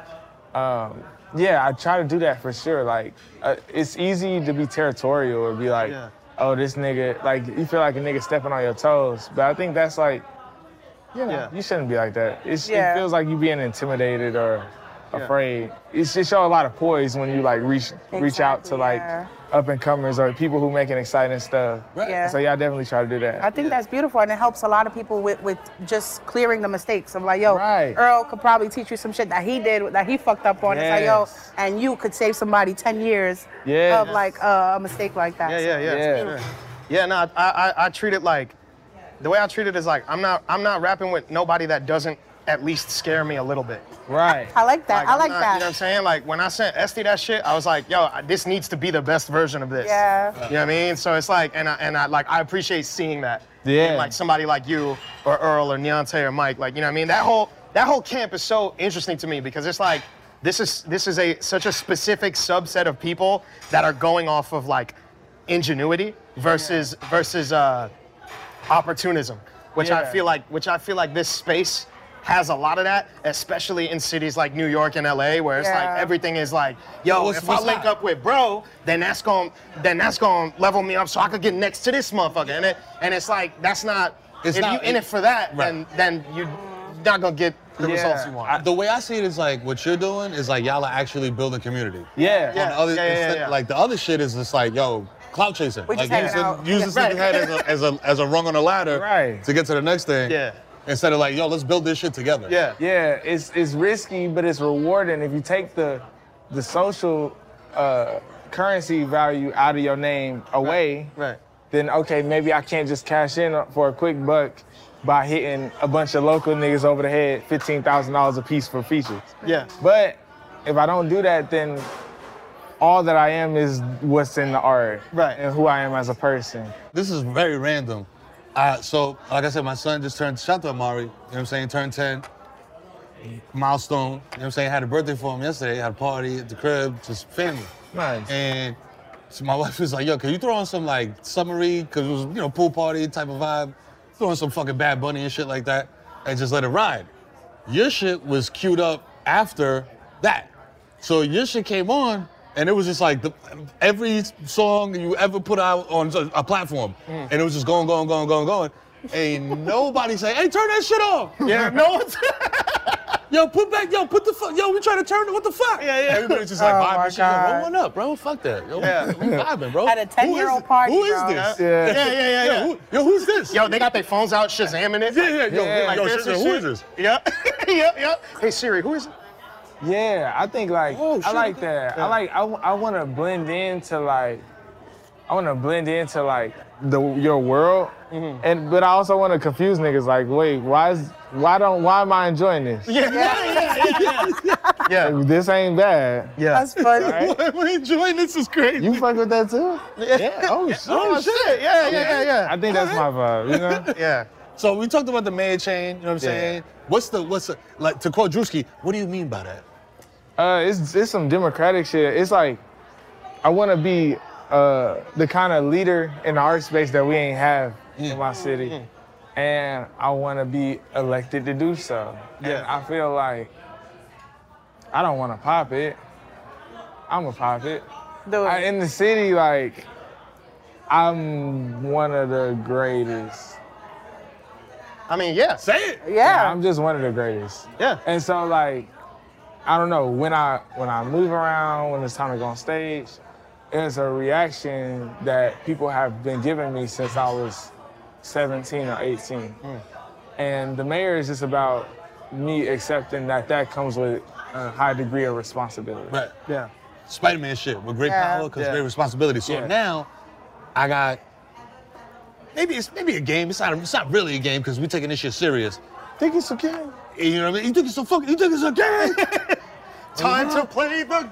um, yeah, I try to do that for sure. Like uh, it's easy to be territorial or be like, Yeah. oh, this nigga, like you feel like a nigga stepping on your toes. But I think that's like, you know, Yeah. you shouldn't be like that. It's, Yeah. It feels like you being intimidated or Yeah. afraid. It's just show a lot of poise when you like reach reach out to Exactly, like yeah. up and comers or people who making exciting stuff. Yeah. So yeah, I definitely try to do that. I think that's beautiful, and it helps a lot of people with, with just clearing the mistakes of like, yo, Right. Earl could probably teach you some shit that he did, that he fucked up on. It's like, yo, Yes. and you could save somebody ten years Yeah. of like uh, a mistake like that. Yeah, So- yeah, yeah. Yeah. Sure. Yeah, no, I, I, I treat it like, the way I treat it is like, I'm not, I'm not rapping with nobody that doesn't at least scare me a little bit. Right. I like that. I I'm like not- that. You know what I'm saying? Like when I sent Esty that shit, I was like, yo, I- this needs to be the best version of this. Yeah. You know what I mean? So it's like, and I, and I like, I appreciate seeing that. Yeah. In, like somebody like you or Earl or Neonte or Mike, like, you know what I mean? That whole, that whole camp is so interesting to me because it's like, this is, this is a, such a specific subset of people that are going off of like ingenuity versus, versus uh, opportunism, which I Yeah. feel like, which I feel like this space has a lot of that, especially in cities like New York and L A, where it's Yeah. like everything is like, yo, What's- if what's I link hot? up with bro, then that's going, then that's going to level me up so I could get next to this motherfucker. And it, and it's like that's not. It's if not- you in it for that, Right. then then you're not gonna get the Yeah. results you want. The way I see it is like what you're doing is like y'all are actually building community. Yeah. Yeah. On the other, yeah, yeah, instead- yeah. Like the other shit is just like, yo, clout chasing. We just like hanging out. using, using Yeah. something head as a, as a as a rung on the ladder Right. to get to the next thing. Yeah. Instead of like, yo, let's build this shit together. Yeah. Yeah, it's it's risky, but it's rewarding if you take the the social uh, currency value out of your name away. Right. Then okay, maybe I can't just cash in for a quick buck by hitting a bunch of local niggas over the head, fifteen thousand dollars a piece for features. Yeah. But if I don't do that, then all that I am is what's in the art, Right. and who I am as a person. This is very random. Uh, so, like I said, my son just turned, shout out to Amari, you know what I'm saying, turned ten, milestone, you know what I'm saying, had a birthday for him yesterday, had a party at the crib, just family. Nice. And so my wife was like, yo, can you throw on some like summery, because it was, you know, pool party type of vibe, throw on some fucking Bad Bunny and shit like that, and just let it ride. Your shit was queued up after that. So your shit came on, and it was just like the, every song you ever put out on a, a platform, and it was just going, going, going, going, going. Ain't nobody say, hey, turn that shit off. Yeah. No one's. Yo, put back, yo, put the fuck, yo, we trying to turn it, what the fuck? Yeah, yeah. Everybody's just like Oh, vibing my shit. Yo, God. roll one up, bro, fuck that. Yo, Yeah. we vibing, bro. At a Who is ten-year-old it? party, Who is bro. this? Yeah. Yeah, yeah, yeah, yeah. Yo, who, yo, who's this? Yo, they got their phones out, Shazamming it. Yeah, yeah, yo, Yeah. yo, Like yo, this shit, and who shit. is this? Yeah, yeah, yeah. Hey Siri, who is it? Yeah, I think like Oh, I shit, like okay. that. I like I, I want to blend into like I want to blend into like the your world, Mm-hmm. and but I also want to confuse niggas. Like, wait, why is why don't why am I enjoying this? Yeah, yeah, yeah, yeah, yeah. Yeah, Like, this ain't bad. yeah. That's funny. Right? We're enjoying this, is crazy. You fuck with that too? Yeah. Oh shit. Oh shit! Yeah, yeah, yeah, yeah. I think that's my vibe. You know? Yeah. So we talked about the mayor chain, you know what I'm Yeah. saying? What's the, what's the, like, to quote Drewski, what do you mean by that? Uh, it's it's some democratic shit. It's like I want to be uh, the kind of leader in the art space that we ain't have in my city, and I want to be elected to do so. Yeah. And I feel like I don't want to pop it. I'm a pop it. Do it. I, in the city, like I'm one of the greatest. I mean, yeah. Say it. yeah. I'm just one of the greatest. Yeah. And so like, I don't know, when I when I move around, when it's time to go on stage, it's a reaction that people have been giving me since I was seventeen or eighteen. Mm. And the mayor is just about me accepting that that comes with a high degree of responsibility. Right. Yeah. Spider-Man shit with great Yeah. power comes Yeah. great responsibility. So Yeah. now I got, maybe it's maybe a game. It's not, it's not really a game because we're taking this shit serious. Think it's okay? You know what I mean? You think it's so fucking, you think it's a game? Time to play the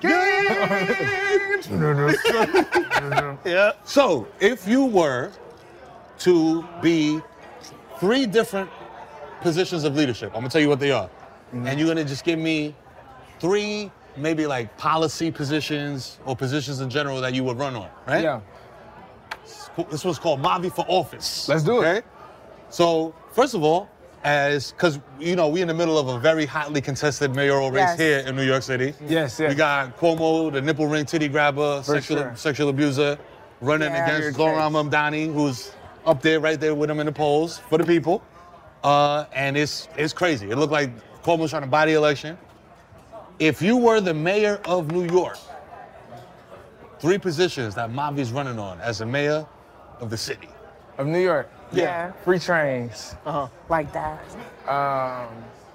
game. Yeah. So if you were to be three different positions of leadership, I'm gonna tell you what they are. And you're gonna just give me three, maybe like policy positions or positions in general that you would run on, right? Yeah. This was called Mavi for Office. Let's do it. Okay? So, first of all, as, because, you know, we're in the middle of a very hotly contested mayoral race Yes. here in New York City. Yes, yes. We got Cuomo, the nipple ring titty grabber, For sexual, sure. sexual abuser, running Yeah. against Weird Zoran case. Mamdani, who's up there, right there with him in the polls for the people. Uh, and it's it's crazy. It looked like Cuomo's trying to buy the election. If you were the mayor of New York, three positions that Mavi's running on as the mayor of the city. Of New York. Yeah. Free trains. Like that. Um,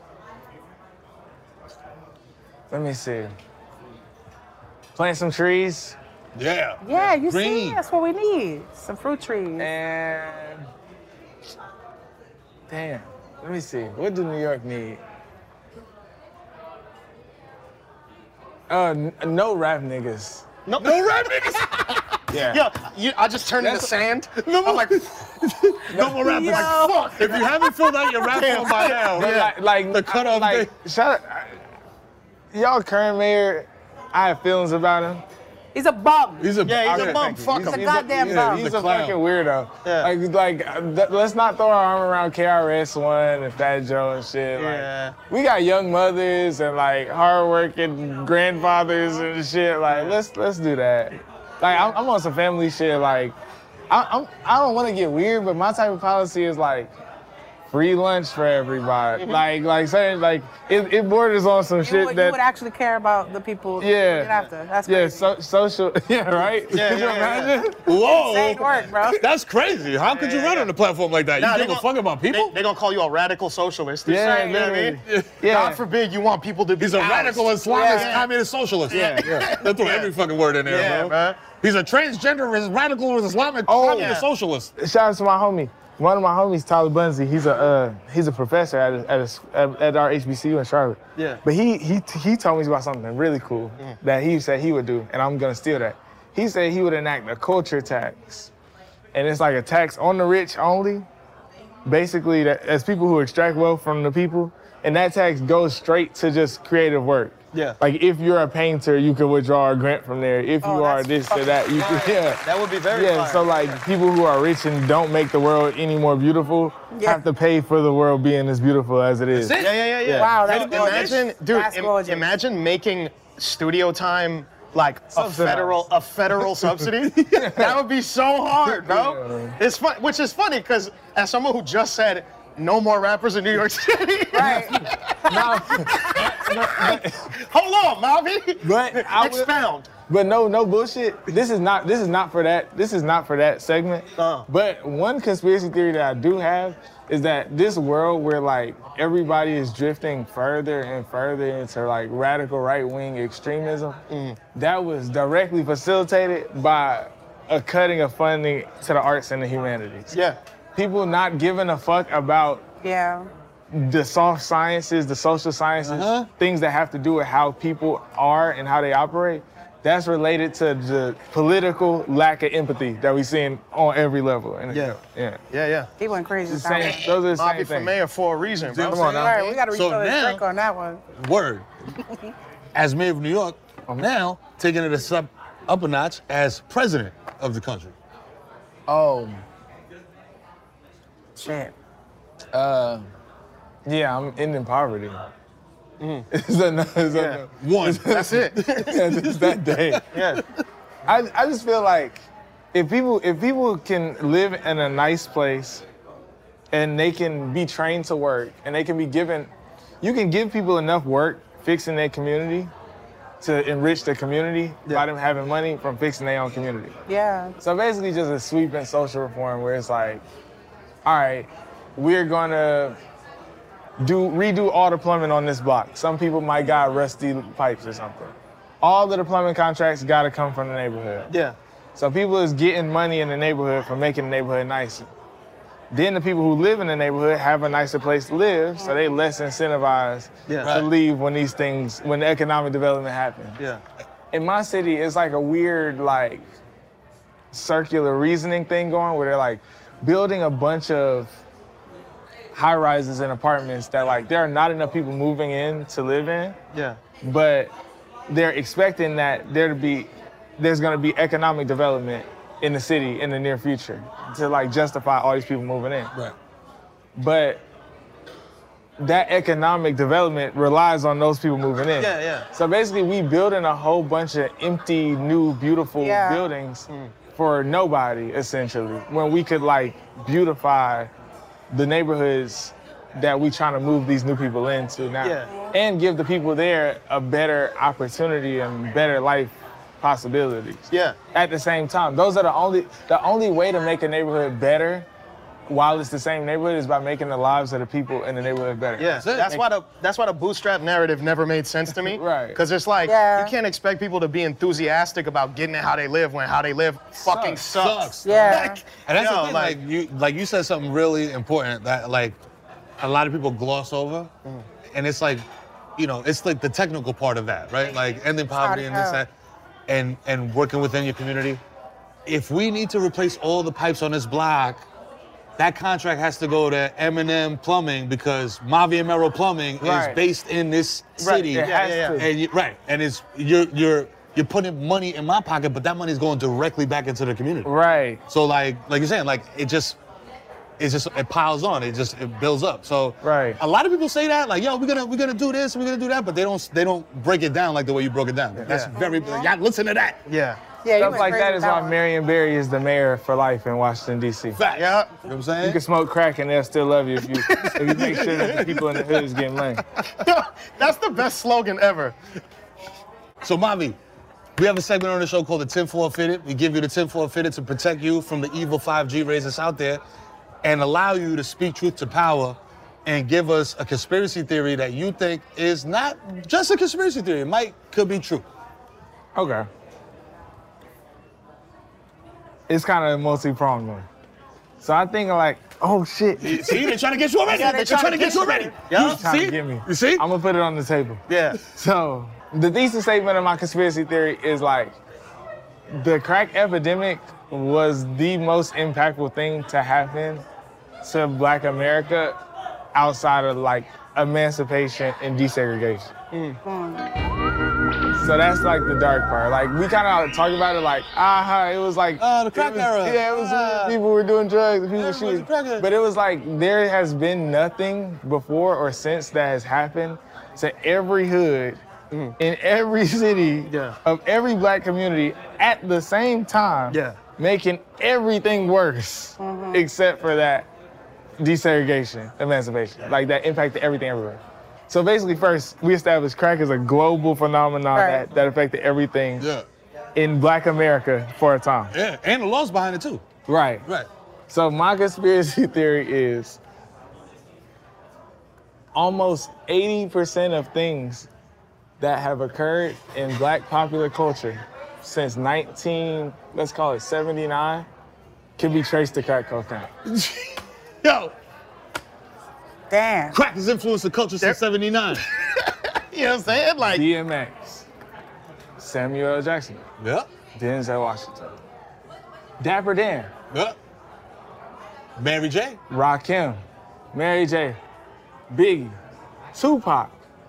let me see. Plant some trees Yeah. Yeah, you Green. see, that's what we need. Some fruit trees. and damn. Let me see. What do New York need? Uh, n- no rap niggas. No, no rap niggas. Yeah. Yeah, you, I just turned into sand. I'm like, No more rappers. Yo. Fuck. If you haven't filled out your rap form by now, But like, like the cutoff like, date. shout out, y'all current mayor, I have feelings about him. He's a bum. He's a yeah, he's Okay, a bum. thank you. Fuck He's a him. goddamn yeah, bum. he's He's a a clown. fucking weirdo. Yeah. Like, like uh, th- let's not throw our arm around K R S One and Fat Joe and shit. Like, Yeah. we got young mothers and like hardworking grandfathers and shit. Like, let's let's do that. Like, I'm, I'm on some family shit. Like, I, I'm I don't want to get weird, but my type of policy is like free lunch for everybody. Like, like certain like it, it borders on some You shit would, that you would actually care about the people yeah. looking after. That's yeah, crazy. so, social. Yeah, right. Yeah, Could you yeah, yeah. imagine? Whoa. Insane work, bro. That's crazy. How could you Yeah, run yeah. on a platform like that? Nah, you they give a gon- fuck about people? They're gonna call you a radical socialist. Yeah, Right, you know what I literally. mean? Yeah. God forbid you want people to be He's a oust. radical Islamist, Yeah. communist socialist. Yeah. yeah. They threw every fucking word in there, Yeah, bro. bro. He's a transgender, radical Islamic Oh, communist yeah. socialist. Shout out to my homie. One of my homies, Tyler Bunzy. He's a uh, he's a professor at a, at, a, at at our H B C U in Charlotte. Yeah. But he he he told me about something really cool that he said he would do, and I'm gonna steal that. He said he would enact a culture tax, and it's like a tax on the rich only. Basically, that as people who extract wealth from the people, and that tax goes straight to just creative work. Yeah. Like if you're a painter, you can withdraw a grant from there. If Oh, you are that's this or fucking that, you can. Yeah. That would be very Yeah, fire. so like people who are rich and don't make the world any more beautiful Yeah. have to pay for the world being as beautiful as it is. That's it. Yeah, yeah, yeah, yeah. Wow, that's imagine, gorgeous. dude. That's im- gorgeous. imagine making studio time like a Subsidized. federal a federal subsidy. That would be so hard, bro. Yeah. It's fun, which is funny because as someone who just said no more rappers in New York City. Right. No, Hold on, Mavi. but I would- Expound. But no, no bullshit. This is not. This is not for that. This is not for that segment. Uh. But one conspiracy theory that I do have is that this world where like everybody is drifting further and further into like radical right wing extremism, that was directly facilitated by a cutting of funding to the arts and the humanities. Yeah. People not giving a fuck about Yeah. the soft sciences, the social sciences, Uh-huh. things that have to do with how people are and how they operate. that's related to the political lack of empathy that we seeing on every level. And Yeah. yeah. Yeah, yeah. He went crazy. The this time. same, those are the Bobby same for things. mayor for a reason, bro. Come on now. All right, we got to So refill his now- drink on that one. Word. As mayor of New York, I'm now taking it a step up a notch as president of the country. Oh, Shit. uh, yeah, I'm ending poverty. Is that not, is that not- One. That's it. yeah, just that day. Yeah. I, I just feel like if people if people can live in a nice place and they can be trained to work and they can be given, you can give people enough work fixing their community to enrich the community by them having money from fixing their own community. Yeah. So basically just a sweeping social reform where it's like, all right, we're gonna do redo all the plumbing on this block. Some people might got rusty pipes or something. All of the plumbing contracts gotta come from the neighborhood. Yeah. So people is getting money in the neighborhood for making the neighborhood nicer. Then the people who live in the neighborhood have a nicer place to live, so they less incentivized Yeah. to Right. leave when these things, when the economic development happens. Yeah. In my city, it's like a weird, like, circular reasoning thing going where they're like building a bunch of high rises and apartments that like there are not enough people moving in to live in, Yeah. but they're expecting that there to be, there's gonna be economic development in the city in the near future to like justify all these people moving in. Right. But that economic development relies on those people moving in. Yeah, yeah. So basically we building a whole bunch of empty, new, beautiful Yeah. buildings for nobody, essentially, when we could like beautify the neighborhoods that we trying to move these new people into now. Yeah. And give the people there a better opportunity and better life possibilities. Yeah. At the same time, those are the only the only way to make a neighborhood better while it's the same neighborhood is by making the lives of the people in the neighborhood better. Yeah, That's it. that's why the that's why the bootstrap narrative never made sense to me. Right. Because it's like Yeah. you can't expect people to be enthusiastic about getting it how they live when how they live fucking sucks. Sucks. Yeah. Like, And that's yo, the thing, like, you like you said something really important that like a lot of people gloss over. And it's like, you know, it's like the technical part of that, right? Like ending poverty and this, hell. that, and and working within your community. If we need to replace all the pipes on this block, that contract has to go to M and M Plumbing because Mavi and Merrill Plumbing Right. is based in this Right, city. it has yeah, to. And you, right, and it's you're you're you're putting money in my pocket, but that money is going directly back into the community. Right. So like like you're saying, like it just it just it piles on. It just it builds up. So Right. a lot of people say that like, yo, we're gonna we're gonna do this, we're gonna do that, but they don't they don't break it down like the way you broke it down. That's Yeah. very y'all listen to that. Yeah. Yeah, you Stuff went like crazy that with is why one. Marion Barry is the mayor for life in Washington, D C. Facts. Yeah. You know what I'm saying? You can smoke crack and they'll still love you if you if you make sure that the people in the hood is getting money. That's the best slogan ever. So Mavi, we have a segment on the show called the Tinfoil Fitted. We give you the Tinfoil Fitted to protect you from the evil five G rays that's out there and allow you to speak truth to power and give us a conspiracy theory that you think is not just a conspiracy theory. It might, could be true. Okay. It's kind of a multi-pronged one. So I think like, oh shit. See, they're trying to get you already. They're trying to get you already. Yeah. You Trying see? to get me. You see? I'm gonna put it on the table. Yeah. So the thesis statement of my conspiracy theory is like, the crack epidemic was the most impactful thing to happen to Black America outside of like emancipation and desegregation. So that's like the dark part. Like we kind of talk about it like, ah, it was like, Ah, the crack it was- era. Yeah, it was Ah. people were doing drugs, people were Everyone's a shooting. crackhead. But it was like there has been nothing before or since that has happened to every hood in every city Yeah. of every Black community at the same time, Yeah. making everything worse except for that desegregation, emancipation. Like that impacted everything everywhere. So basically, first, we established crack as a global phenomenon Right. that, that affected everything Yeah. in Black America for a time. Yeah. And the laws behind it too. Right. Right. So my conspiracy theory is almost eighty percent of things that have occurred in Black popular culture since nineteen, let's call it seventy-nine, can be traced to crack cocaine. Yo, Damn. crack has influenced the culture since seventy-nine. You know what I'm saying? Like, D M X, Samuel L. Jackson, Yeah. Denzel Washington, Dapper Dan, Yeah. Mary J. Rakim, Mary J, Biggie, Tupac.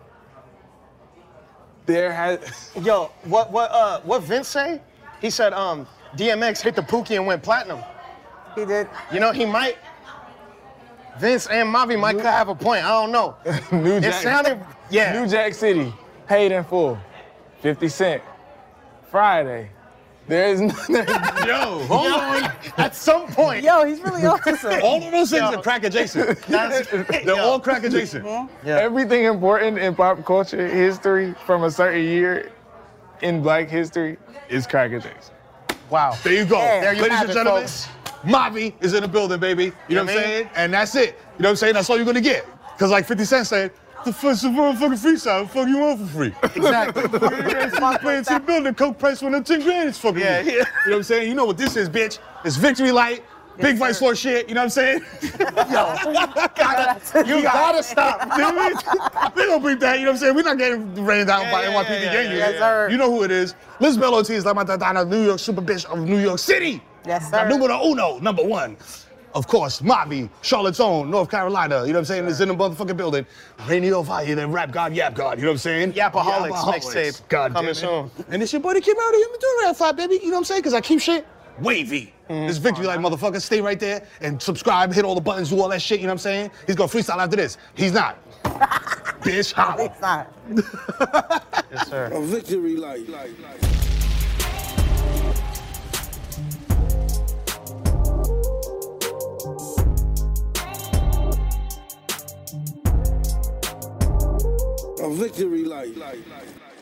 There has Yo, what what uh what Vince say? He said um D M X hit the Pookie and went platinum. He did. You know, he might. Vince and Mavi might could have a point. I don't know. New It Jack, sounded, yeah. New Jack City, Paid in Full, fifty Cent, Friday. There is no, Yo, hold on. At some point. Yo, he's really awesome. All of those things Yo. are crack adjacent. That's, They're yo. all crack adjacent. Yeah. everything important in pop culture history from a certain year in Black history is crack adjacent. Wow. There you go. Yeah. There you Ladies have and it, gentlemen, folks. Mavi is in the building, baby. You know You what know I'm what I mean? saying? And that's it. You know what I'm saying? That's all you're gonna get. Cause like fifty Cent said, the first motherfucking freestyle, fuck you want for free. Exactly. Playing to the building, coke price when the ten grand is fucking Yeah, me. yeah. You know what I'm saying? You know what this is, bitch. It's Victory Light, Big Vice Lord shit, you know what I'm saying? You gotta stop. They don't beat that, you know what I'm saying? We're not getting rained down Yeah, by yeah, N Y P D yeah, gang. yeah, you. yeah, Yes, sir. You know who it is. Liz Bell O T is like my Donna, New York super bitch of New York City. Yes, La sir. numero uno, number one. Of course, Mavi, Charlotte's own, North Carolina, you know what I'm saying? Is in the motherfucking building. Rainy Valle, the rap god, Yap God, you know what I'm saying? Yapaholics Yapaholics. mixtape God damn coming it. soon. And this your boy that came out here, I'm doing rap five, baby, you know what I'm saying? Because I keep shit wavy. Mm-hmm. This Victory Light motherfucker, stay right there and subscribe, hit all the buttons, do all that shit, you know what I'm saying? He's gonna freestyle after this. He's not. Bitch, holla. It's not. Yes, sir. A victory light. A victory light.